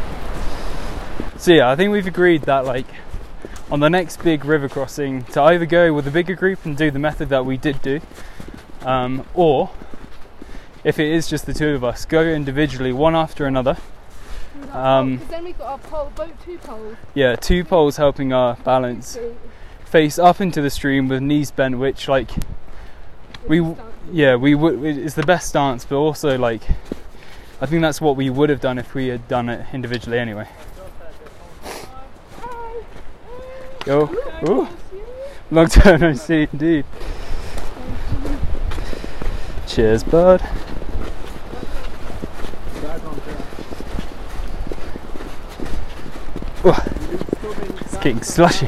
Speaker 1: So yeah, I think we've agreed that like on the next big river crossing to either go with a bigger group and do the method that we did do, um, or if it is just the two of us, go individually one after another. Um,
Speaker 4: Because then we've got our pole, boat two poles.
Speaker 1: Yeah, two poles helping our balance.
Speaker 4: So,
Speaker 1: Face up into the stream with knees bent, which like we
Speaker 4: the stance.
Speaker 1: yeah we would. It's the best stance, but also like I think that's what we would have done if we had done it individually anyway. Yo, ooh, long time no see indeed. Cheers, bud. Oh, it's getting slushy.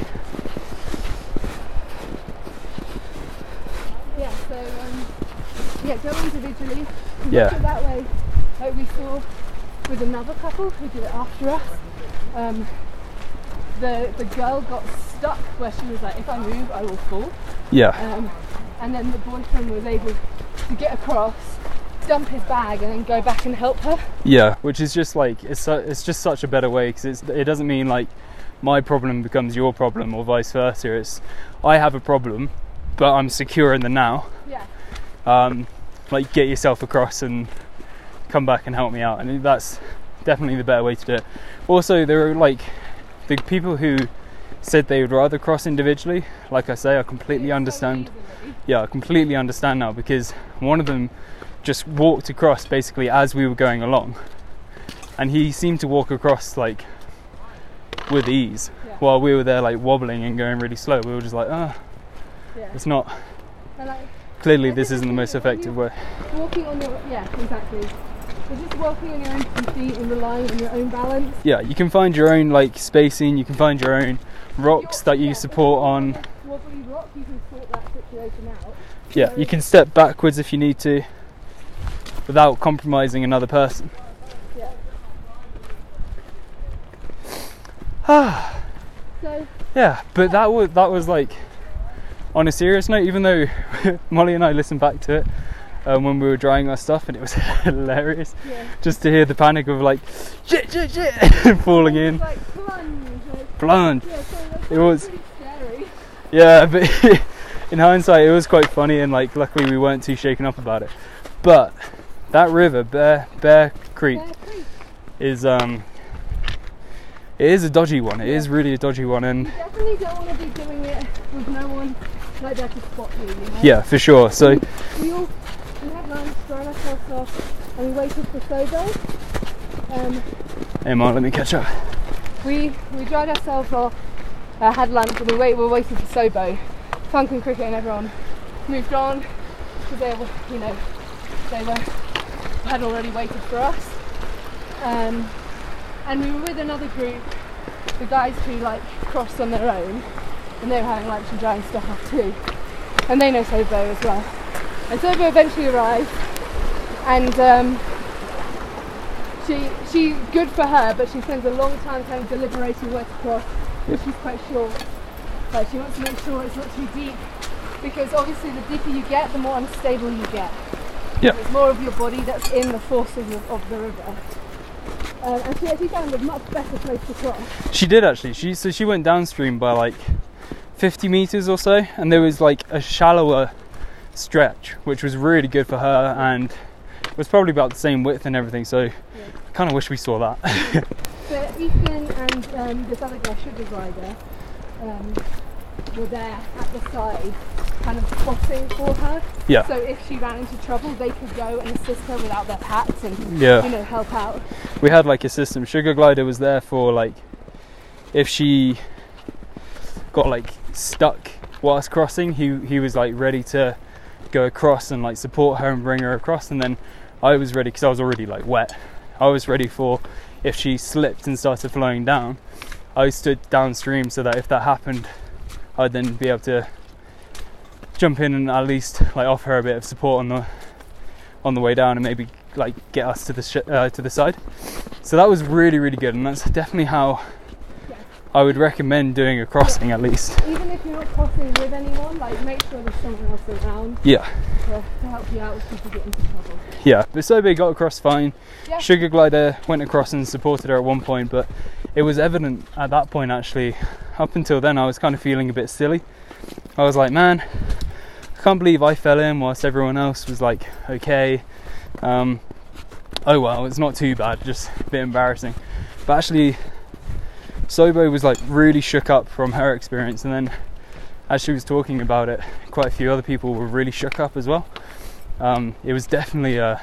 Speaker 4: Yeah, so um, yeah, go individually.
Speaker 1: Yeah.
Speaker 4: Look it that way, like we saw with another couple who did it after us. Um, the the girl got stuck where she was like, if I move, I will fall.
Speaker 1: Yeah,
Speaker 4: Um, and then the boyfriend was able to get across, dump his bag, and then go back and help her.
Speaker 1: yeah. Which is just like it's su- it's just such a better way because it doesn't mean like my problem becomes your problem or vice versa. It's I have a problem, but I'm secure in the now.
Speaker 4: Yeah.
Speaker 1: Um, like get yourself across and come back and help me out, and that's definitely the better way to do it. Also, there are like the people who said they would rather cross individually. Like I say, I completely understand. Yeah, I completely understand now because one of them just walked across basically as we were going along, and he seemed to walk across like with ease,
Speaker 4: Yeah.
Speaker 1: while we were there like wobbling and going really slow. We were just like, ah,
Speaker 4: Yeah.
Speaker 1: it's not.
Speaker 4: And like
Speaker 1: Clearly,
Speaker 4: I
Speaker 1: this
Speaker 4: think
Speaker 1: isn't the
Speaker 4: when
Speaker 1: most
Speaker 4: you- when
Speaker 1: effective
Speaker 4: you-
Speaker 1: way.
Speaker 4: walking on your yeah, exactly. You're just walking on your own two feet and relying on your own balance.
Speaker 1: Yeah, you can find your own like spacing. You can find your own rocks that you
Speaker 4: Yeah,
Speaker 1: support
Speaker 4: if
Speaker 1: on.
Speaker 4: you're a wobbly rock, you can sort that situation out.
Speaker 1: Yeah, you can step backwards if you need to, without compromising another person.
Speaker 4: Yeah.
Speaker 1: Ah,
Speaker 4: So
Speaker 1: yeah, but that was that was like on a serious note. Even though Molly and I listened back to it um, when we were drying our stuff, and it was hilarious
Speaker 4: yeah.
Speaker 1: just to hear the panic of like shit, shit, shit, falling in,
Speaker 4: It's like plunge. Like,
Speaker 1: plunge.
Speaker 4: yeah, so that's
Speaker 1: It was-
Speaker 4: pretty scary.
Speaker 1: Yeah, but in hindsight, it was quite funny, and like luckily we weren't too shaken up about it. But that river, Bear Bear Creek,
Speaker 4: Bear Creek.
Speaker 1: is um, it is a dodgy one. It is really a dodgy one, and
Speaker 4: You definitely don't want to be doing it with no one like there to spot you, you know?
Speaker 1: yeah, for sure. So
Speaker 4: We all we had lunch, dried ourselves off, and we waited for Sobo. Um,
Speaker 1: hey, Mark, let me catch up.
Speaker 4: we we dried ourselves off, uh, had lunch, and we wait. We were waiting for Sobo. Funk and Cricket and everyone moved on because they were, you know, they were had already waited for us. Um, and we were with another group, the guys who like crossed on their own, and they were having lunch and drying stuff off too. And they know Sobo as well. And Sobo eventually arrived, and um, she she good for her, but she spends a long time kind of deliberating where to cross, because she's quite short. Like she wants to make sure it's not too deep, because obviously the deeper you get, the more unstable you get.
Speaker 1: Yeah.
Speaker 4: There's more of your body that's in the forces of, of the river. Um, and she actually found a much better place to cross.
Speaker 1: She did actually. She so she went downstream by like fifty meters or so, and there was like a shallower stretch, which was really good for her, and it was probably about the same width and everything. So I kind of wish we saw that.
Speaker 4: But Ethan and um, this other guy, Sugar Glider, um, were there at the side, kind of spotting for her.
Speaker 1: Yeah.
Speaker 4: So if she ran into trouble, they could go and assist her without their hats and
Speaker 1: Yeah.
Speaker 4: you know help out.
Speaker 1: We had like a system. Sugar Glider was there for like if she got like stuck whilst crossing, he he was like ready to go across and like support her and bring her across. And then I was ready because I was already like wet. I was ready for if she slipped and started flowing down. I stood downstream so that if that happened, I'd then be able to jump in and at least like offer her a bit of support on the on the way down and maybe like get us to the sh- uh, to the side. So that was really really good, and that's definitely how
Speaker 4: Yeah.
Speaker 1: I would recommend doing a crossing at least.
Speaker 4: Even if you're not crossing with anyone, like make sure there's someone else around
Speaker 1: Yeah,
Speaker 4: to, to help you out if people get into trouble.
Speaker 1: yeah. But Sobe got across fine.
Speaker 4: Yeah.
Speaker 1: Sugar Glider went across and supported her at one point, but it was evident at that point actually. Up until then, I was kind of feeling a bit silly. I was like, man, I can't believe I fell in whilst everyone else was like, okay. Um, oh well, it's not too bad, just a bit embarrassing. But actually, Sobo was like really shook up from her experience, and then as she was talking about it, quite a few other people were really shook up as well. Um, it was definitely a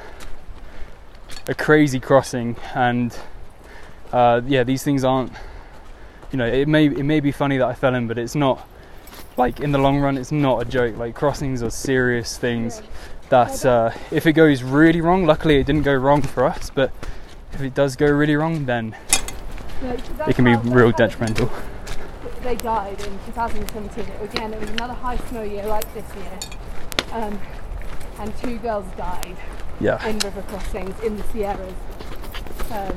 Speaker 1: a crazy crossing, and uh, yeah, these things aren't, you know, it may it may be funny that I fell in, but it's not, like, in the long run, it's not a joke. Like, crossings are serious things that uh, if it goes really wrong, luckily it didn't go wrong for us, but if it does go really wrong, then
Speaker 4: Like,
Speaker 1: it can be
Speaker 4: how-
Speaker 1: real
Speaker 4: that's how
Speaker 1: detrimental.
Speaker 4: They died in two thousand seventeen. Again, it was another high snow year like this year, um, and two girls died
Speaker 1: Yeah.
Speaker 4: in river crossings in the Sierras. Um,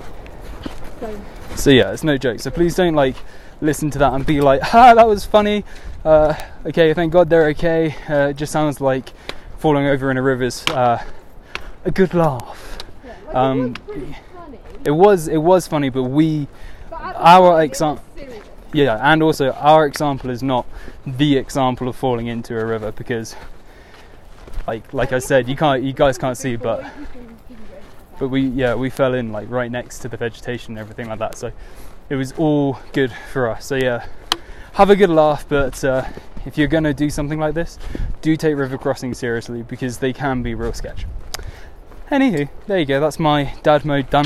Speaker 4: so
Speaker 1: So yeah, it's no joke. So please don't like listen to that and be like, "Ha, that was funny." Uh, okay, thank God they're okay. Uh, it just sounds like falling over in a river's uh, a good laugh.
Speaker 4: yeah, like
Speaker 1: Um,
Speaker 4: it was pretty funny.
Speaker 1: It was, it was funny, but we,
Speaker 4: But at the
Speaker 1: our
Speaker 4: time, it
Speaker 1: exam-
Speaker 4: was serious.
Speaker 1: yeah, and also our example is not the example of falling into a river because, like, like I said, you can't, you guys can't see, but. But we, yeah, we fell in like right next to the vegetation and everything like that. So it was all good for us. So yeah, have a good laugh. But uh, if you're going to do something like this, do take river crossings seriously because they can be real sketch. Anywho, there you go. That's my dad mode done.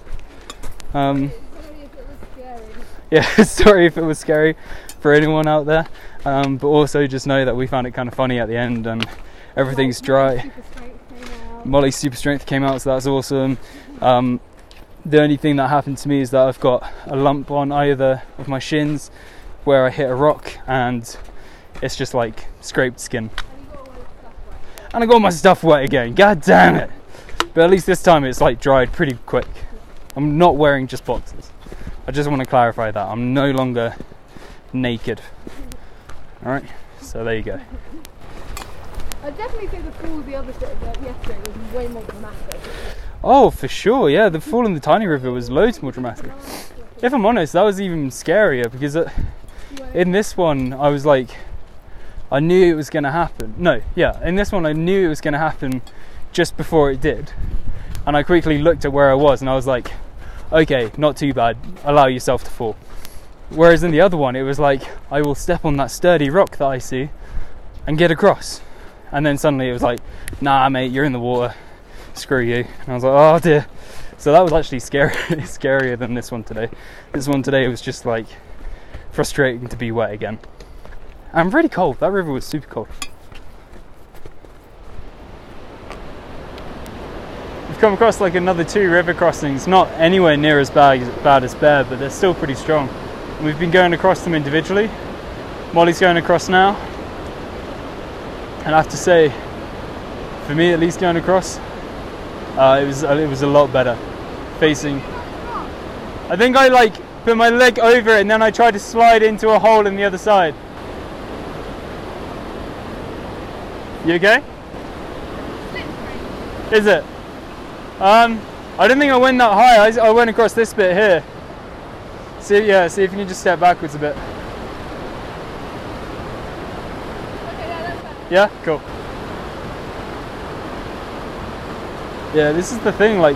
Speaker 1: Um,
Speaker 4: Sorry if it was scary.
Speaker 1: yeah, sorry if it was scary for anyone out there. Um, but also just know that we found it kind of funny at the end and everything's
Speaker 4: Like,
Speaker 1: dry.
Speaker 4: super strength came out.
Speaker 1: Molly's super strength came out, so that's awesome. Um, the only thing that happened to me is that I've got a lump on either of my shins where I hit a rock, and it's just like scraped skin. And I got my stuff wet again. God damn it! But at least this time it's like dried pretty quick. I'm not wearing just boxers. I just want to clarify that I'm no longer naked. All right, so there you go.
Speaker 4: I definitely think the fall the other day, uh, yesterday was way more dramatic.
Speaker 1: Oh, for sure, yeah. The fall in the tiny river was loads more dramatic. If I'm honest, that was even scarier because uh, in this one, I was like, I knew it was going to happen. No, yeah, in this one, I knew it was going to happen just before it did. And I quickly looked at where I was and I was like, okay, not too bad. Allow yourself to fall. Whereas in the other one, it was like, I will step on that sturdy rock that I see and get across. And then suddenly it was like, nah, mate, you're in the water. Screw you. And I was like, oh dear. So that was actually scary, scarier than this one today. This one today was just like frustrating to be wet again. I'm really cold. That river was super cold. We've come across like another two river crossings, not anywhere near as bad, bad as Bear, but they're still pretty strong. And we've been going across them individually. Molly's going across now. And I have to say, for me at least going across, uh, it was it was a lot better. Facing, I think I like put my leg over it and then I tried to slide into a hole in the other side. You okay? Is it? Um, I don't think I went that high. I, I went across this bit here. See, yeah. See if you can just step backwards a bit. Yeah, cool. Yeah, this is the thing, like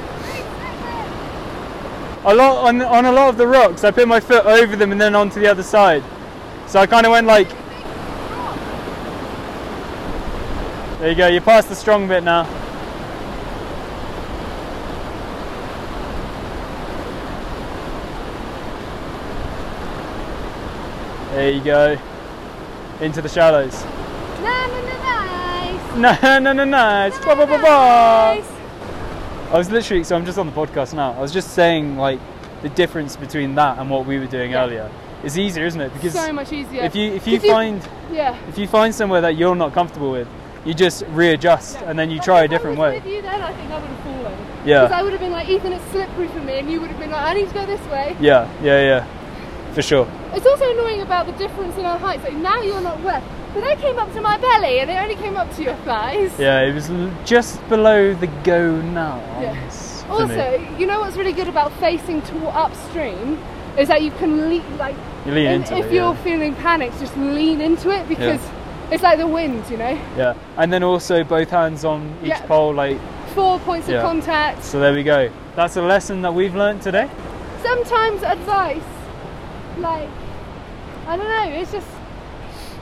Speaker 1: a lot on on a lot of the rocks I put my foot over them and then onto the other side. So I kind of went like, there you go, you're past the strong bit now. There you go. Into the shallows.
Speaker 4: No, no, no, nice.
Speaker 1: No, no, no, nice. Ba, ba, ba, ba. I was literally, so I'm just on the podcast now. I was just saying, like, the difference between that and what we were doing
Speaker 4: Yeah.
Speaker 1: earlier. It's easier, isn't it? Because
Speaker 4: So much easier.
Speaker 1: if you if you
Speaker 4: If you-
Speaker 1: find
Speaker 4: yeah.
Speaker 1: if you find somewhere that you're not comfortable with, you just readjust and then you
Speaker 4: Like,
Speaker 1: try a
Speaker 4: if
Speaker 1: different
Speaker 4: I was
Speaker 1: way.
Speaker 4: with you then, I think I would have fallen.
Speaker 1: Yeah.
Speaker 4: Because I would have been like, Ethan, it's slippery for me, and you would have been like, I need to go this way.
Speaker 1: Yeah, yeah, yeah, for sure.
Speaker 4: It's also annoying about the difference in our heights. Like, now you're not wet, but they came up to my belly, and it only came up to your thighs.
Speaker 1: Yeah, it was l- just below the go now.
Speaker 4: Yeah.
Speaker 1: for me.
Speaker 4: Also, you know what's really good about facing to upstream is that you can lean, like,
Speaker 1: You lean
Speaker 4: in-
Speaker 1: into
Speaker 4: if
Speaker 1: it,
Speaker 4: you're
Speaker 1: yeah.
Speaker 4: feeling panicked, just lean into it because it's like the wind, you know.
Speaker 1: Yeah, and then also both hands on each
Speaker 4: Yeah.
Speaker 1: pole, like,
Speaker 4: Four points of
Speaker 1: Yeah.
Speaker 4: contact.
Speaker 1: so there we go. That's a lesson that we've learnt today.
Speaker 4: Sometimes advice, like, I don't know, it's just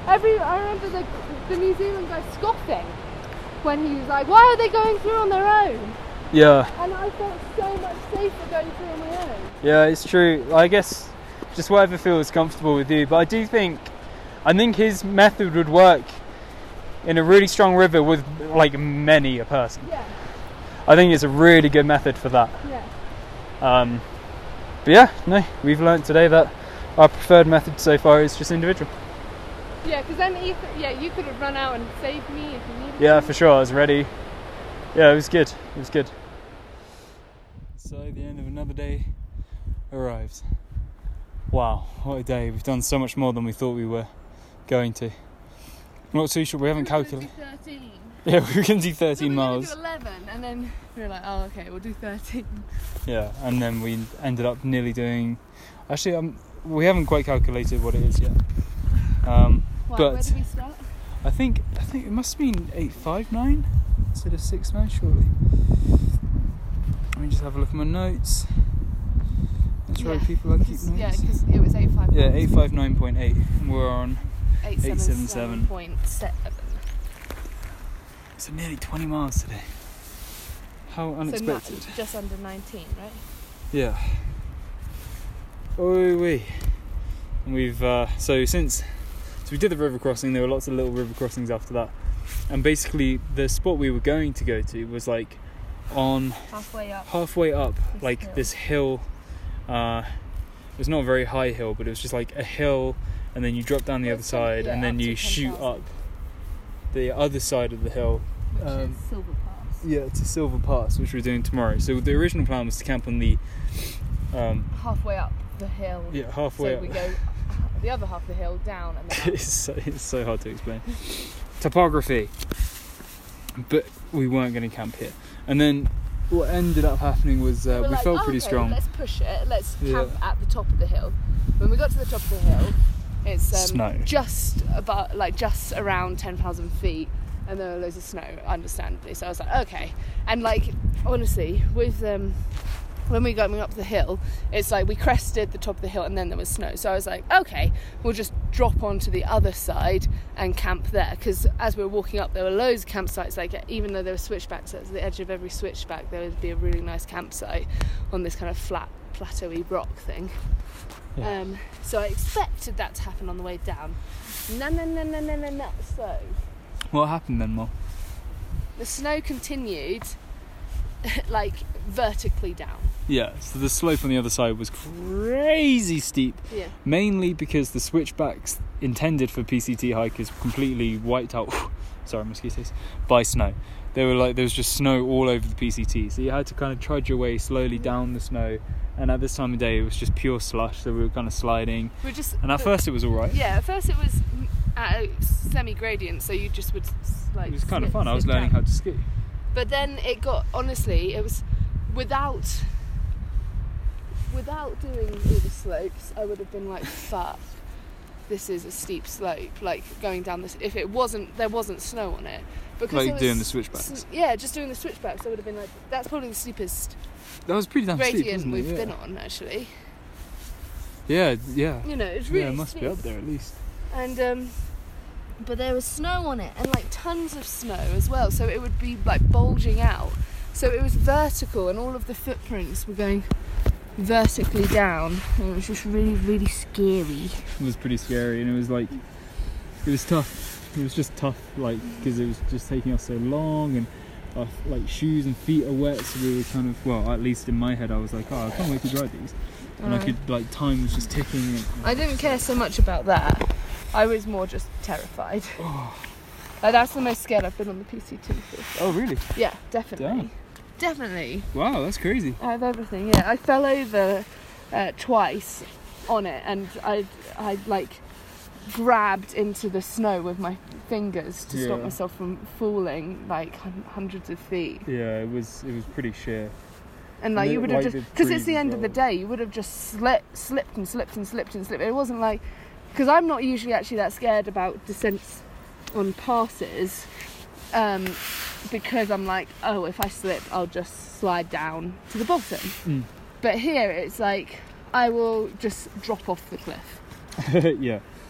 Speaker 4: Every I remember the the New Zealand guy scoffing when he was like, "Why are they going through on their own?"
Speaker 1: Yeah.
Speaker 4: And I felt so much safer going through on my own.
Speaker 1: Yeah, it's true. I guess just whatever feels comfortable with you. But I do think, I think his method would work in a really strong river with like many a person.
Speaker 4: Yeah.
Speaker 1: I think it's a really good method for that.
Speaker 4: Yeah.
Speaker 1: Um, but yeah, no, we've learnt today that our preferred method so far is just individual.
Speaker 4: Yeah, because then Ethan, yeah, you could have run out and saved me if you needed
Speaker 1: Yeah,
Speaker 4: to.
Speaker 1: for sure. I was ready. Yeah, it was good. It was good. So the end of another day arrives. Wow, what a day. We've done so much more than we thought we were going to. I'm not too sure. We haven't calculated.
Speaker 4: thirteen.
Speaker 1: Yeah, we were going to do
Speaker 4: So
Speaker 1: thirteen
Speaker 4: we were
Speaker 1: miles.
Speaker 4: going to do eleven, and then we were like, oh, okay, we'll do thirteen.
Speaker 1: Yeah, and then we ended up nearly doing. Actually, um, we haven't quite calculated what it is yet. Um,
Speaker 4: Wow,
Speaker 1: but
Speaker 4: where did we start?
Speaker 1: I think I think it must have been eight five nine instead of six nine, surely. Let me just have a look at my notes. That's right,
Speaker 4: Yeah,
Speaker 1: people like keep
Speaker 4: Cause,
Speaker 1: notes.
Speaker 4: yeah, because it was eight five.
Speaker 1: Yeah, eight five nine point eight. We're on
Speaker 4: eight seven
Speaker 1: seven seven.
Speaker 4: seven point seven.
Speaker 1: so nearly twenty miles today. How unexpected.
Speaker 4: So just under nineteen, right?
Speaker 1: Yeah. Oh wee. And we've uh, so since so we did the river crossing. There were lots of little river crossings after that, and basically the spot we were going to go to was like on
Speaker 4: Halfway up.
Speaker 1: halfway up,
Speaker 4: This
Speaker 1: like
Speaker 4: hill.
Speaker 1: this hill. Uh, it was not a very high hill, but it was just like a hill, and then you drop down the
Speaker 4: Well,
Speaker 1: other
Speaker 4: it's ten-
Speaker 1: side,
Speaker 4: yeah,
Speaker 1: and then
Speaker 4: up to
Speaker 1: you
Speaker 4: ten
Speaker 1: shoot
Speaker 4: thousand.
Speaker 1: up the other side of the hill.
Speaker 4: Which
Speaker 1: um,
Speaker 4: is Silver Pass.
Speaker 1: Yeah, to Silver Pass, which we're doing tomorrow. So the original plan was to camp on the um,
Speaker 4: Halfway up the hill.
Speaker 1: yeah halfway
Speaker 4: So
Speaker 1: up.
Speaker 4: we go the other half of the hill down and then up.
Speaker 1: it's, so, it's so hard to explain. Topography. But we weren't going to camp here. And then what ended up happening was uh,
Speaker 4: We're
Speaker 1: we
Speaker 4: like,
Speaker 1: felt
Speaker 4: "Oh,
Speaker 1: pretty
Speaker 4: okay,
Speaker 1: strong.
Speaker 4: Let's push it. Let's
Speaker 1: Yeah.
Speaker 4: camp at the top of the hill. When we got to the top of the hill, it's um,
Speaker 1: Snow.
Speaker 4: just about like just around ten thousand feet, and there were loads of snow, understandably. So I was like, okay. And like honestly, with um, when we got up the hill, it's like we crested the top of the hill and then there was snow. So I was like, okay, we'll just drop onto the other side and camp there. Because as we were walking up, there were loads of campsites. Like even though there were switchbacks at the edge of every switchback, there would be a really nice campsite on this kind of flat, plateauy rock thing.
Speaker 1: Yeah.
Speaker 4: Um, so I expected that to happen on the way down. No, no, no, no, no, no, no. So
Speaker 1: What happened then, Mol?
Speaker 4: the snow continued like vertically down.
Speaker 1: Yeah, so the slope on the other side was crazy steep.
Speaker 4: Yeah.
Speaker 1: Mainly because the switchbacks intended for P C T hikers were completely wiped out. Sorry, mosquitoes. By snow. There were like there was just snow all over the P C T, so you had to kind of trudge your way slowly down the snow. And at this time of day, it was just pure slush, so we were kind of sliding.
Speaker 4: We're just.
Speaker 1: And at
Speaker 4: the-
Speaker 1: first, it was all right.
Speaker 4: Yeah, at first it was at a semi-gradient, so you just would s- like.
Speaker 1: It was kind of
Speaker 4: slip-
Speaker 1: fun. I was
Speaker 4: slip
Speaker 1: learning
Speaker 4: down.
Speaker 1: how to ski.
Speaker 4: But then it got honestly, it was without without doing all the slopes, I would have been like, fuck, this is a steep slope. Like going down this, if it wasn't, there wasn't snow on it. Because
Speaker 1: Like
Speaker 4: there was
Speaker 1: doing the switchbacks.
Speaker 4: s- Yeah, just doing the switchbacks, I would have been like, that's probably the steepest
Speaker 1: That was pretty damn steep,
Speaker 4: gradient
Speaker 1: wasn't it?
Speaker 4: we've
Speaker 1: Yeah.
Speaker 4: been on actually.
Speaker 1: Yeah, yeah.
Speaker 4: You know, it's really
Speaker 1: yeah, it must
Speaker 4: steep.
Speaker 1: be up there at least.
Speaker 4: And um but there was snow on it and like tons of snow as well, so it would be like bulging out, so it was vertical and all of the footprints were going vertically down, and it was just really really scary.
Speaker 1: It was pretty scary, and it was like it was tough. It was just tough, like because it was just taking us so long, and our like shoes and feet are wet, so we were kind of well, at least in my head, I was like, oh, I can't wait to ride these, and I
Speaker 4: Mm.
Speaker 1: could like time was just ticking. And,
Speaker 4: I didn't care so much about that, I was more just terrified.
Speaker 1: oh,
Speaker 4: Like, that's the most scared I've been on the P C T for.
Speaker 1: oh, really?
Speaker 4: Yeah, definitely.
Speaker 1: Damn.
Speaker 4: Definitely.
Speaker 1: Wow, that's crazy.
Speaker 4: Out of everything, yeah. I fell over uh, twice on it, and I, I like grabbed into the snow with my fingers to stop
Speaker 1: Yeah.
Speaker 4: myself from falling like hun- hundreds of feet.
Speaker 1: Yeah, it was it was pretty sheer.
Speaker 4: And like
Speaker 1: And
Speaker 4: you
Speaker 1: it,
Speaker 4: would have
Speaker 1: like,
Speaker 4: just
Speaker 1: did
Speaker 4: because it's
Speaker 1: freeze
Speaker 4: the
Speaker 1: as
Speaker 4: end of the
Speaker 1: well.
Speaker 4: day, you would have just slipped, slipped and slipped and slipped and slipped. It wasn't like because I'm not usually actually that scared about descents on passes. Um, because I'm like, oh, if I slip, I'll just slide down to the bottom.
Speaker 1: Mm.
Speaker 4: But here, it's like I will just drop off the cliff.
Speaker 1: Yeah.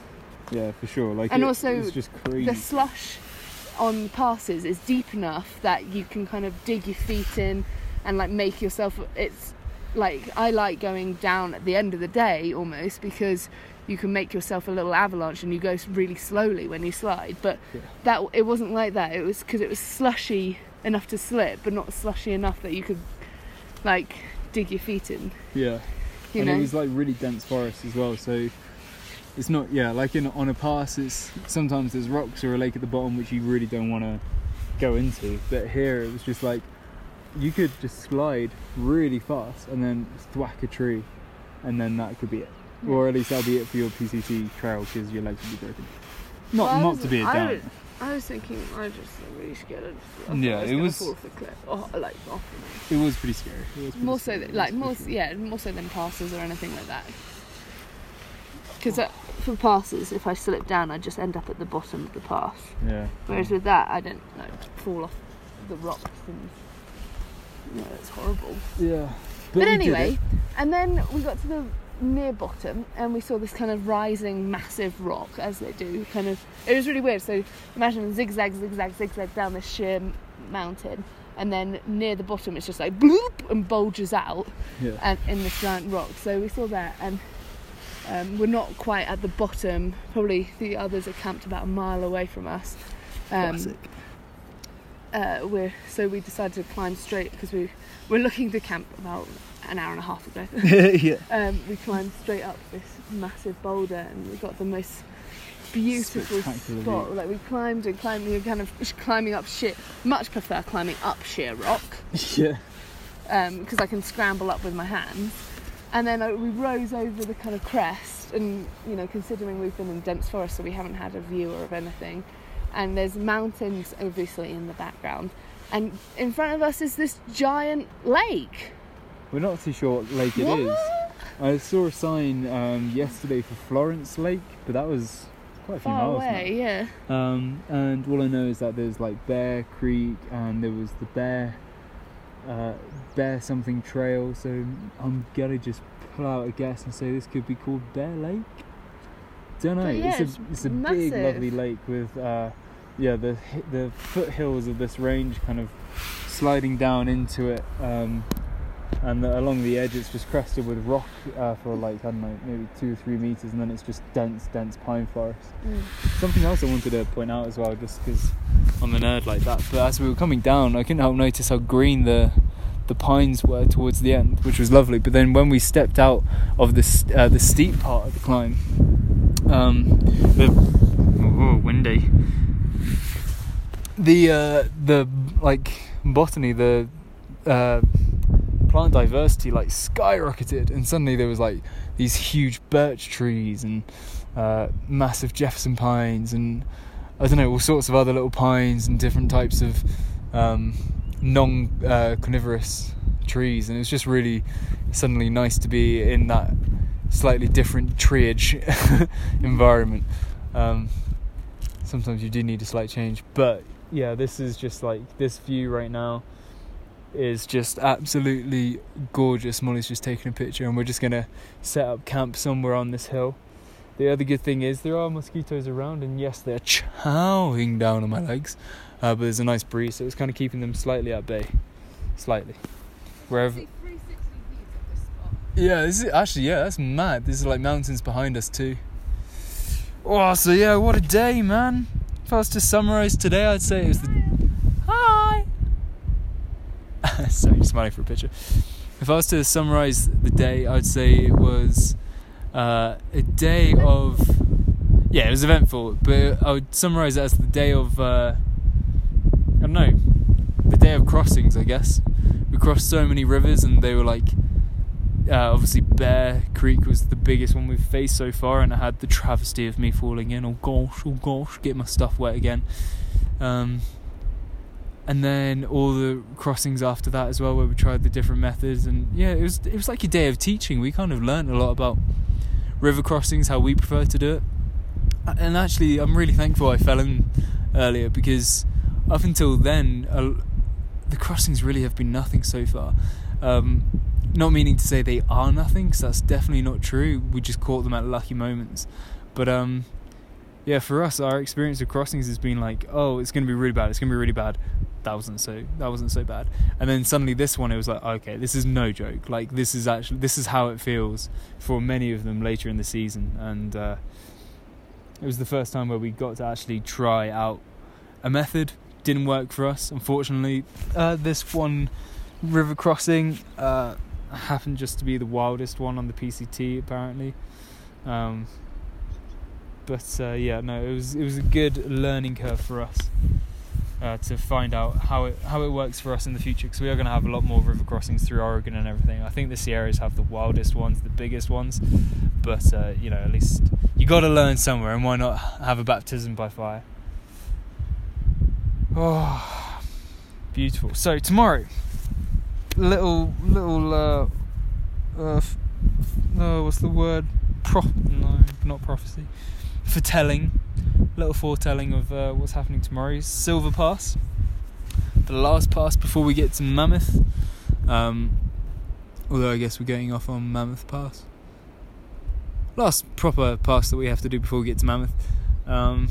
Speaker 1: Yeah, for sure. Like,
Speaker 2: And
Speaker 1: it,
Speaker 2: also
Speaker 1: it's just crazy.
Speaker 2: The slush on passes is deep enough that you can kind of dig your feet in and like make yourself. It's like I like going down at the end of the day almost, because you can make yourself a little avalanche and you go really slowly when you slide. But
Speaker 1: yeah.
Speaker 2: that it wasn't like that. It was because it was slushy enough to slip, but not slushy enough that you could like dig your feet in.
Speaker 1: Yeah.
Speaker 2: You
Speaker 1: and
Speaker 2: know?
Speaker 1: it was like really dense forest as well, so it's not, yeah, like in on a pass, it's sometimes there's rocks or a lake at the bottom which you really don't want to go into, but here it was just like you could just slide really fast and then thwack a tree, and then that could be it. Yeah. Or at least that'll be it for your P C T trail, because your legs will be broken. Not
Speaker 2: well,
Speaker 1: not
Speaker 2: was,
Speaker 1: to be a
Speaker 2: I
Speaker 1: down.
Speaker 2: was, I was thinking, I was just really scared. Of,
Speaker 1: yeah,
Speaker 2: I was
Speaker 1: it was.
Speaker 2: fall off the cliff, oh, like off.
Speaker 1: It was pretty scary. It was pretty
Speaker 2: more
Speaker 1: scary.
Speaker 2: so, th- like more, yeah, more so than passes or anything like that. Because uh, for passes, if I slip down, I just end up at the bottom of the pass.
Speaker 1: Yeah.
Speaker 2: Whereas with that, I don't like fall off the rocks and. No, it's horrible.
Speaker 1: Yeah.
Speaker 2: But,
Speaker 1: But
Speaker 2: anyway, and then we got to the near bottom and we saw this kind of rising massive rock, as they do, kind of, it was really weird. So imagine zigzag, zigzag, zigzag down this sheer m- mountain, and then near the bottom it's just like bloop and bulges out,
Speaker 1: yeah.
Speaker 2: and in this giant rock. So we saw that, and um, we're not quite at the bottom. Probably the others are camped about a mile away from us. Um,
Speaker 1: Classic.
Speaker 2: Uh, we're so we decided to climb straight because we we're looking to camp about an hour and a half ago.
Speaker 1: yeah.
Speaker 2: Um, we climbed straight up this massive boulder and we got the most beautiful
Speaker 1: Spectacular
Speaker 2: spot.
Speaker 1: view.
Speaker 2: Like we climbed and climbed, we were kind of climbing up sheer. Much prefer climbing up sheer rock
Speaker 1: Yeah.
Speaker 2: because um, I can scramble up with my hands. And then uh, we rose over the kind of crest, and you know, considering we've been in dense forest, so we haven't had a view or of anything. And there's mountains obviously in the background, and in front of us is this giant lake.
Speaker 1: We're not too sure what lake it
Speaker 2: What?
Speaker 1: is. I saw a sign um, yesterday for Florence Lake, but that was quite a few
Speaker 2: Far
Speaker 1: miles
Speaker 2: away, yeah.
Speaker 1: now. Um, and all I know is that there's like Bear Creek, and there was the Bear, uh, Bear something trail. So I'm gonna just pull out a guess and say this could be called Bear Lake. Don't know.
Speaker 2: But yeah,
Speaker 1: it's a it's a big,
Speaker 2: massive.
Speaker 1: lovely lake with uh, yeah the the foothills of this range kind of sliding down into it, um, and the, along the edge it's just crested with rock uh, for like I don't know maybe two or three meters, and then it's just dense dense pine forest.
Speaker 2: Mm.
Speaker 1: Something else I wanted to point out as well, just because I'm a nerd like that. But as we were coming down, I couldn't help notice how green the the pines were towards the end, which was lovely. But then when we stepped out of this uh, the steep part of the climb. Um, the oh, windy. The uh, the like botany, the uh, plant diversity like skyrocketed, and suddenly there was like these huge birch trees and uh, massive Jefferson pines, and I don't know, all sorts of other little pines and different types of um, non uh, carnivorous trees, and it was just really suddenly nice to be in that slightly different treeage environment. Um, sometimes you do need a slight change, but yeah, this is just like this view right now is just absolutely gorgeous. Molly's just taking a picture, and we're just gonna set up camp somewhere on this hill. The other good thing is there are mosquitoes around, and yes, they're chowing down on my legs, uh, but there's a nice breeze, so it's kind of keeping them slightly at bay, slightly. Wherever. Yeah, this is actually, yeah, that's mad. This is like mountains behind us too. Oh, so yeah, what a day, man. If I was to summarise today, I'd say it was the... Hi! Sorry, smiling for a picture. If I was to summarise the day, I'd say it was uh, a day of... Yeah, it was eventful, but I would summarise it as the day of... Uh, I don't know, the day of crossings, I guess. We crossed so many rivers, and they were like... Uh, obviously Bear Creek was the biggest one we've faced so far, and I had the travesty of me falling in. Oh gosh, oh gosh, get my stuff wet again. Um, and then all the crossings after that as well, where we tried the different methods, and yeah, it was it was like a day of teaching. We kind of learned a lot about river crossings, how we prefer to do it. And actually, I'm really thankful I fell in earlier, because up until then, uh, the crossings really have been nothing so far. Um, Not meaning to say they are nothing, because that's definitely not true. We just caught them at lucky moments. But um,
Speaker 5: yeah, for us, our experience of crossings has been like, oh, it's going to be really bad, it's going to be really bad. That wasn't so that wasn't so bad. And then suddenly this one, it was like, okay, this is no joke. Like, this is actually this is how it feels for many of them later in the season. And uh, it was the first time where we got to actually try out a method. Didn't work for us, unfortunately. Uh, this one river crossing uh, happened just to be the wildest one on the P C T, apparently. Um, but uh, yeah, no, it was it was a good learning curve for us. Uh, to find out how it how it works for us in the future, because we are going to have a lot more river crossings through Oregon and everything. I think the Sierras have the wildest ones, the biggest ones, but uh, you know, at least you got to learn somewhere, and why not have a baptism by fire? Oh, beautiful. So tomorrow, little little uh, uh, f- oh, what's the word? Pro no, not prophecy. Foretelling. Little foretelling of uh, what's happening tomorrow is Silver Pass, the last pass before we get to Mammoth. Um, although I guess we're getting off on Mammoth Pass. Last proper pass that we have to do before we get to Mammoth. Um,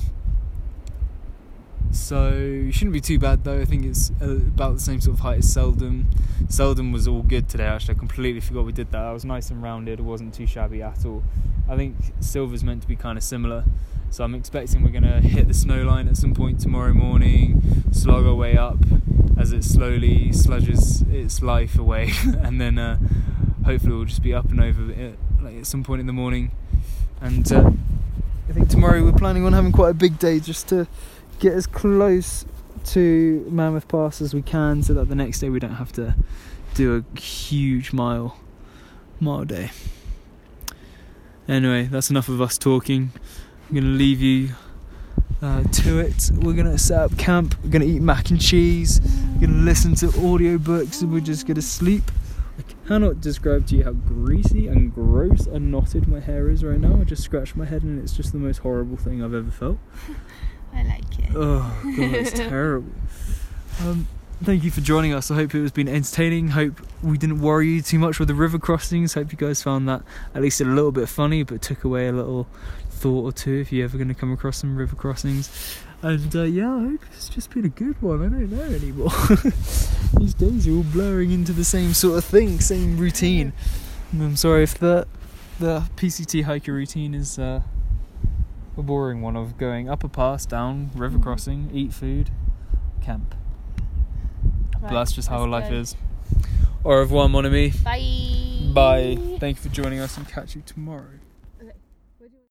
Speaker 5: so it shouldn't be too bad though. I think it's about the same sort of height as Selden. Selden was all good today. Actually, I completely forgot we did that. It was nice and rounded. It wasn't too shabby at all. I think Silver's meant to be kind of similar. So I'm expecting we're going to hit the snow line at some point tomorrow morning, slog our way up as it slowly sludges its life away, and then uh, hopefully we'll just be up and over it like at some point in the morning. And uh, I think tomorrow we're planning on having quite a big day, just to get as close to Mammoth Pass as we can, so that the next day we don't have to do a huge mile mile day. Anyway, that's enough of us talking. I'm going to leave you uh, to it. We're going to set up camp. We're going to eat mac and cheese. We're going to listen to audiobooks, and we're just going to sleep. I cannot describe to you how greasy and gross and knotted my hair is right now. I just scratched my head and it's just the most horrible thing I've ever felt.
Speaker 4: I like it.
Speaker 5: Oh, God, it's terrible. Um, thank you for joining us. I hope it has been entertaining. Hope we didn't worry you too much with the river crossings. Hope you guys found that at least a little bit funny, but took away a little thought or two if you're ever going to come across some river crossings. And uh, yeah, I hope it's just been a good one. I don't know anymore. These days are all blurring into the same sort of thing, same routine. And I'm sorry if the the P C T hiker routine is uh, a boring one of going up a pass, down, river crossing, eat food, camp. Right, but that's just how life go. is. Au revoir, mon ami.
Speaker 4: Bye.
Speaker 5: Bye. Thank you for joining us, and catch you tomorrow.